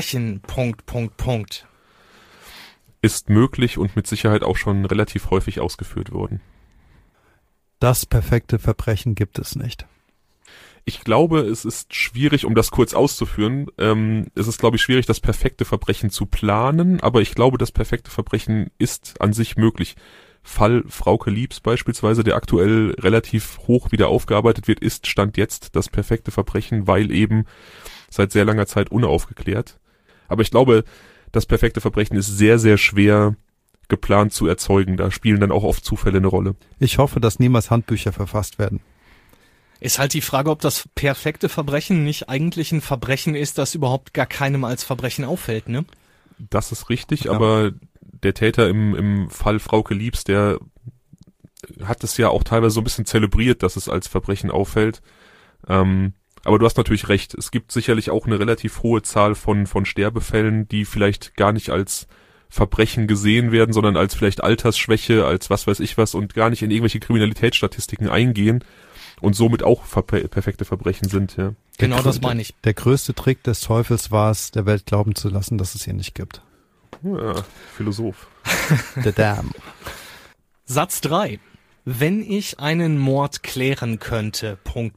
Ist möglich und mit Sicherheit auch schon relativ häufig ausgeführt worden. Das perfekte Verbrechen gibt es nicht. Ich glaube, es ist schwierig, um das kurz auszuführen, es ist, glaube ich, schwierig, das perfekte Verbrechen zu planen, aber ich glaube, das perfekte Verbrechen ist an sich möglich. Fall Frauke Liebs beispielsweise, der aktuell relativ hoch wieder aufgearbeitet wird, ist Stand jetzt das perfekte Verbrechen, weil eben seit sehr langer Zeit unaufgeklärt. Aber ich glaube, das perfekte Verbrechen ist sehr, sehr schwer geplant zu erzeugen. Da spielen dann auch oft Zufälle eine Rolle. Ich hoffe, dass niemals Handbücher verfasst werden. Ist halt die Frage, ob das perfekte Verbrechen nicht eigentlich ein Verbrechen ist, das überhaupt gar keinem als Verbrechen auffällt, ne? Das ist richtig, Ja. aber der Täter im Fall Frauke Liebs, der hat es ja auch teilweise so ein bisschen zelebriert, dass es als Verbrechen auffällt. Aber du hast natürlich recht, es gibt sicherlich auch eine relativ hohe Zahl von Sterbefällen, die vielleicht gar nicht als Verbrechen gesehen werden, sondern als vielleicht Altersschwäche, als was weiß ich was und gar nicht in irgendwelche Kriminalitätsstatistiken eingehen und somit auch perfekte Verbrechen sind, ja. Genau, das meine ich. Der größte Trick des Teufels war es, der Welt glauben zu lassen, dass es ihn nicht gibt. Ja, Philosoph. Der Damn. Satz 3. Wenn ich einen Mord klären könnte, ...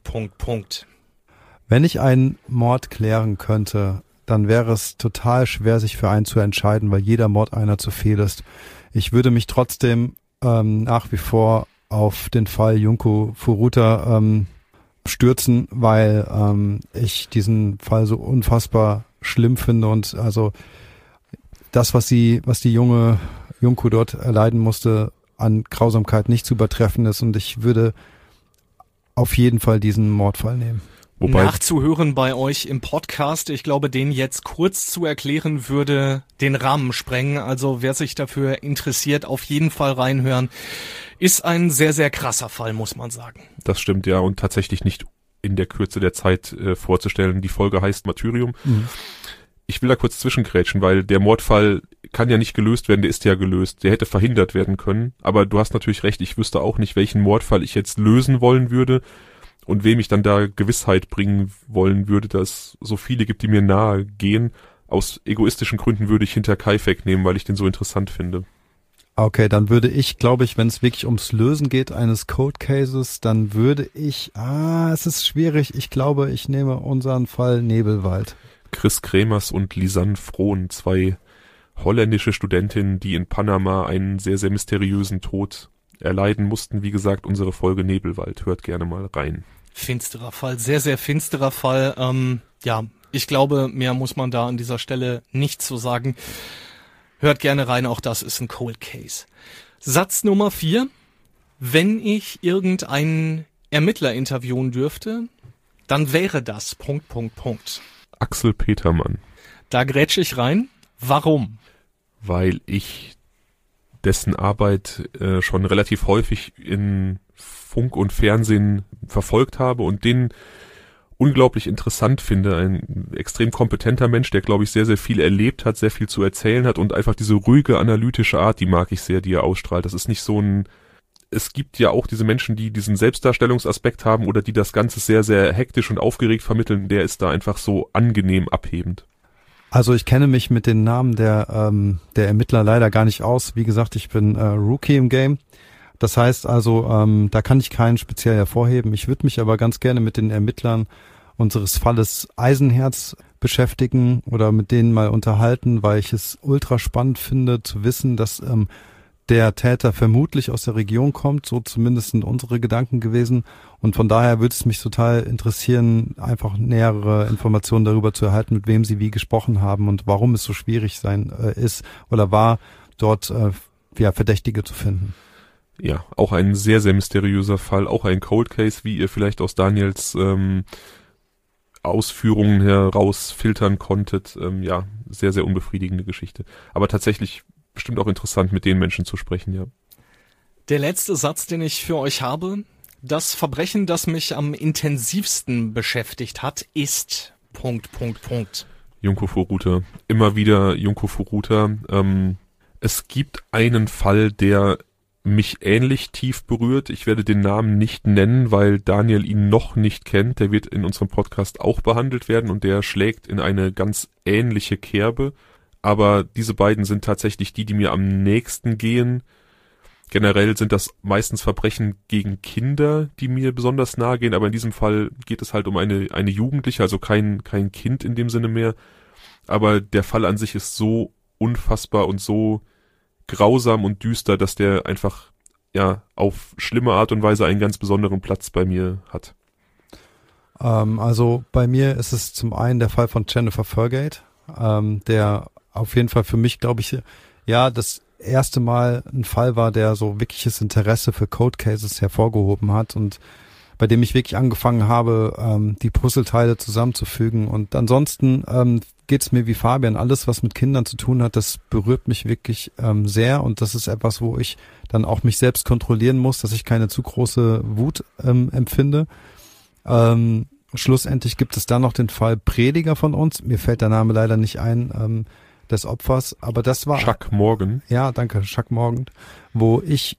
Wenn ich einen Mord klären könnte, dann wäre es total schwer, sich für einen zu entscheiden, weil jeder Mord einer zu viel ist. Ich würde mich trotzdem nach wie vor auf den Fall Junko Furuta stürzen, weil ich diesen Fall so unfassbar schlimm finde und also das, was die junge Junko dort erleiden musste, an Grausamkeit nicht zu übertreffen ist und ich würde auf jeden Fall diesen Mordfall nehmen. Wobei, Nachzuhören bei euch im Podcast, ich glaube, den jetzt kurz zu erklären, würde den Rahmen sprengen. Also wer sich dafür interessiert, auf jeden Fall reinhören. Ist ein sehr, sehr krasser Fall, muss man sagen. das stimmt ja und tatsächlich nicht in der Kürze der Zeit vorzustellen. Die Folge heißt Martyrium. Mhm. Ich will da kurz zwischengrätschen, weil der Mordfall kann ja nicht gelöst werden, der ist ja gelöst. Der hätte verhindert werden können. Aber du hast natürlich recht, ich wüsste auch nicht, welchen Mordfall ich jetzt lösen wollen würde und wem ich dann da Gewissheit bringen wollen würde, dass es so viele gibt, die mir nahe gehen. Aus egoistischen Gründen würde ich hinter Kaifek nehmen, weil ich den so interessant finde. Okay, dann würde ich, glaube ich, wenn es wirklich ums Lösen geht eines Cold Cases, dann würde ich, es ist schwierig, ich glaube, ich nehme unseren Fall Nebelwald. Chris Kremers und Lisanne Frohn, 2 holländische Studentinnen, die in Panama einen sehr, sehr mysteriösen Tod erleiden mussten. Wie gesagt, unsere Folge Nebelwald. Hört gerne mal rein. finsterer Fall, sehr, sehr finsterer Fall. Ich glaube, mehr muss man da an dieser Stelle nicht zu sagen. Hört gerne rein, auch das ist ein Cold Case. Satz Nummer 4. Wenn ich irgendeinen Ermittler interviewen dürfte, dann wäre das ... Axel Petermann. Da grätsche ich rein. Warum? Weil ich dessen Arbeit schon relativ häufig in Funk und Fernsehen verfolgt habe und den unglaublich interessant finde. Ein extrem kompetenter Mensch, der, glaube ich, sehr, sehr viel erlebt hat, sehr viel zu erzählen hat und einfach diese ruhige, analytische Art, die mag ich sehr, die er ausstrahlt. Das ist nicht so es gibt ja auch diese Menschen, die diesen Selbstdarstellungsaspekt haben oder die das Ganze sehr, sehr hektisch und aufgeregt vermitteln. Der ist da einfach so angenehm abhebend. Also ich kenne mich mit den Namen der Ermittler leider gar nicht aus. Wie gesagt, ich bin Rookie im Game. Das heißt also, da kann ich keinen speziell hervorheben. Ich würde mich aber ganz gerne mit den Ermittlern unseres Falles Eisenherz beschäftigen oder mit denen mal unterhalten, weil ich es ultra spannend finde zu wissen, dass der Täter vermutlich aus der Region kommt, so zumindest sind unsere Gedanken gewesen. Und von daher würde es mich total interessieren, einfach nähere Informationen darüber zu erhalten, mit wem sie wie gesprochen haben und warum es so schwierig ist oder war, dort Verdächtige zu finden. Ja, auch ein sehr, sehr mysteriöser Fall, auch ein Cold Case, wie ihr vielleicht aus Daniels Ausführungen herausfiltern konntet. Sehr, sehr unbefriedigende Geschichte. Aber tatsächlich bestimmt auch interessant, mit den Menschen zu sprechen, ja. Der letzte Satz, den ich für euch habe: Das Verbrechen, das mich am intensivsten beschäftigt hat, ist ... Junko Furuta. Immer wieder Junko Furuta. Es gibt einen Fall, der mich ähnlich tief berührt. Ich werde den Namen nicht nennen, weil Daniel ihn noch nicht kennt. Der wird in unserem Podcast auch behandelt werden und der schlägt in eine ganz ähnliche Kerbe. Aber diese beiden sind tatsächlich die mir am nächsten gehen. Generell sind das meistens Verbrechen gegen Kinder, die mir besonders nahe gehen, aber in diesem Fall geht es halt um eine Jugendliche, also kein Kind in dem Sinne mehr. Aber der Fall an sich ist so unfassbar und so grausam und düster, dass der einfach auf schlimme Art und Weise einen ganz besonderen Platz bei mir hat. Also bei mir ist es zum einen der Fall von Jennifer Fergate, der auf jeden Fall für mich, glaube ich, das erste Mal ein Fall war, der so wirkliches Interesse für Cold Cases hervorgehoben hat und bei dem ich wirklich angefangen habe, die Puzzleteile zusammenzufügen. Und ansonsten geht es mir wie Fabian, alles, was mit Kindern zu tun hat, das berührt mich wirklich sehr und das ist etwas, wo ich dann auch mich selbst kontrollieren muss, dass ich keine zu große Wut empfinde. Schlussendlich gibt es dann noch den Fall Prediger von uns. Mir fällt der Name leider nicht ein, des Opfers, aber das war... Chuck Morgan. Ja, danke, Chuck Morgan, wo ich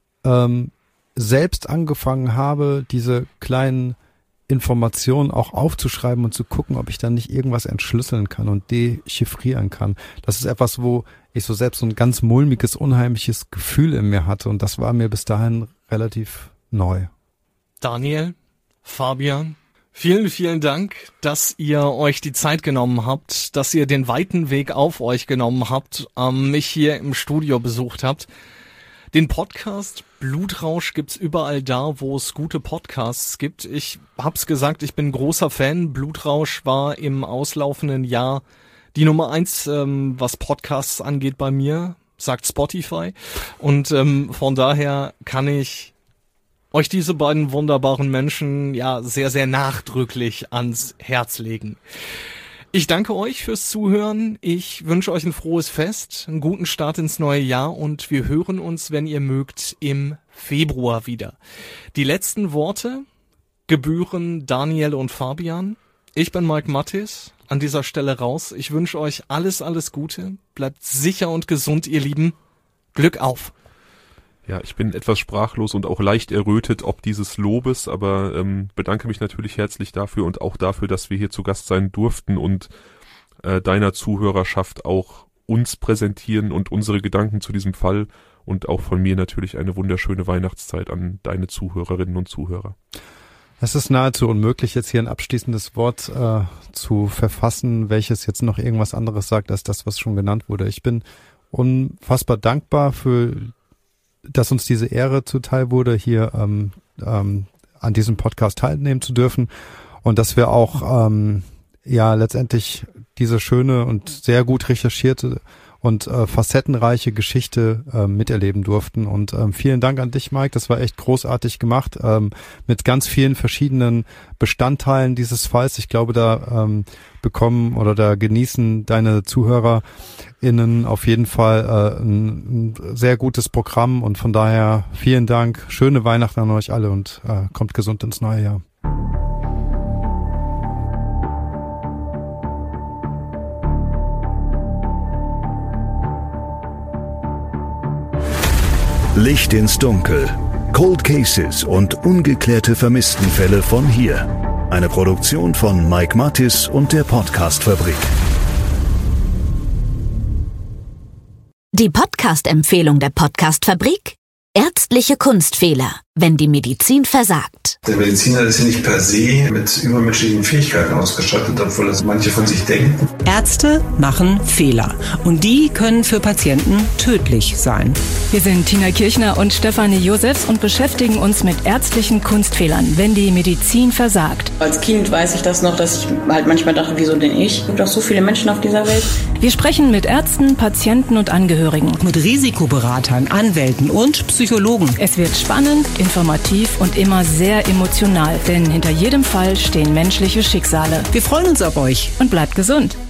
selbst angefangen habe, diese kleinen Informationen auch aufzuschreiben und zu gucken, ob ich dann nicht irgendwas entschlüsseln kann und dechiffrieren kann. Das ist etwas, wo ich so selbst so ein ganz mulmiges, unheimliches Gefühl in mir hatte und das war mir bis dahin relativ neu. Daniel, Fabian, vielen, vielen Dank, dass ihr euch die Zeit genommen habt, dass ihr den weiten Weg auf euch genommen habt, mich hier im Studio besucht habt. Den Podcast Blutrausch gibt's überall da, wo es gute Podcasts gibt. Ich hab's gesagt, ich bin großer Fan. Blutrausch war im auslaufenden Jahr die Nummer 1, was Podcasts angeht bei mir, sagt Spotify. Und von daher kann ich euch diese beiden wunderbaren Menschen sehr, sehr nachdrücklich ans Herz legen. Ich danke euch fürs Zuhören. Ich wünsche euch ein frohes Fest, einen guten Start ins neue Jahr und wir hören uns, wenn ihr mögt, im Februar wieder. Die letzten Worte gebühren Daniel und Fabian. Ich bin Mike Mattis, an dieser Stelle raus. Ich wünsche euch alles, alles Gute. Bleibt sicher und gesund, ihr Lieben. Glück auf! Ja, ich bin etwas sprachlos und auch leicht errötet ob dieses Lobes, aber bedanke mich natürlich herzlich dafür und auch dafür, dass wir hier zu Gast sein durften und deiner Zuhörerschaft auch uns präsentieren und unsere Gedanken zu diesem Fall und auch von mir natürlich eine wunderschöne Weihnachtszeit an deine Zuhörerinnen und Zuhörer. Es ist nahezu unmöglich, jetzt hier ein abschließendes Wort zu verfassen, welches jetzt noch irgendwas anderes sagt als das, was schon genannt wurde. Ich bin unfassbar dankbar dass uns diese Ehre zuteil wurde, hier an diesem Podcast teilnehmen zu dürfen und dass wir auch letztendlich diese schöne und sehr gut recherchierte und facettenreiche Geschichte miterleben durften. Und vielen Dank an dich, Mike. Das war echt großartig gemacht, mit ganz vielen verschiedenen Bestandteilen dieses Falls. Ich glaube, da da genießen deine ZuhörerInnen auf jeden Fall ein sehr gutes Programm. Und von daher vielen Dank. Schöne Weihnachten an euch alle und kommt gesund ins neue Jahr. Licht ins Dunkel. Cold Cases und ungeklärte Vermisstenfälle von hier. Eine Produktion von Mike Mattis und der Podcast-Fabrik. Die Podcast-Empfehlung der Podcast-Fabrik: Ärztliche Kunstfehler, wenn die Medizin versagt. Der Mediziner ist ja nicht per se mit übermenschlichen Fähigkeiten ausgestattet, obwohl das manche von sich denken. Ärzte machen Fehler und die können für Patienten tödlich sein. Wir sind Tina Kirchner und Stefanie Josefs und beschäftigen uns mit ärztlichen Kunstfehlern, wenn die Medizin versagt. Als Kind weiß ich das noch, dass ich halt manchmal dachte, wieso denn ich? Es gibt doch so viele Menschen auf dieser Welt. Wir sprechen mit Ärzten, Patienten und Angehörigen. Mit Risikoberatern, Anwälten und Psychologen. Es wird spannend, informativ und immer sehr emotional, denn hinter jedem Fall stehen menschliche Schicksale. Wir freuen uns auf euch und bleibt gesund.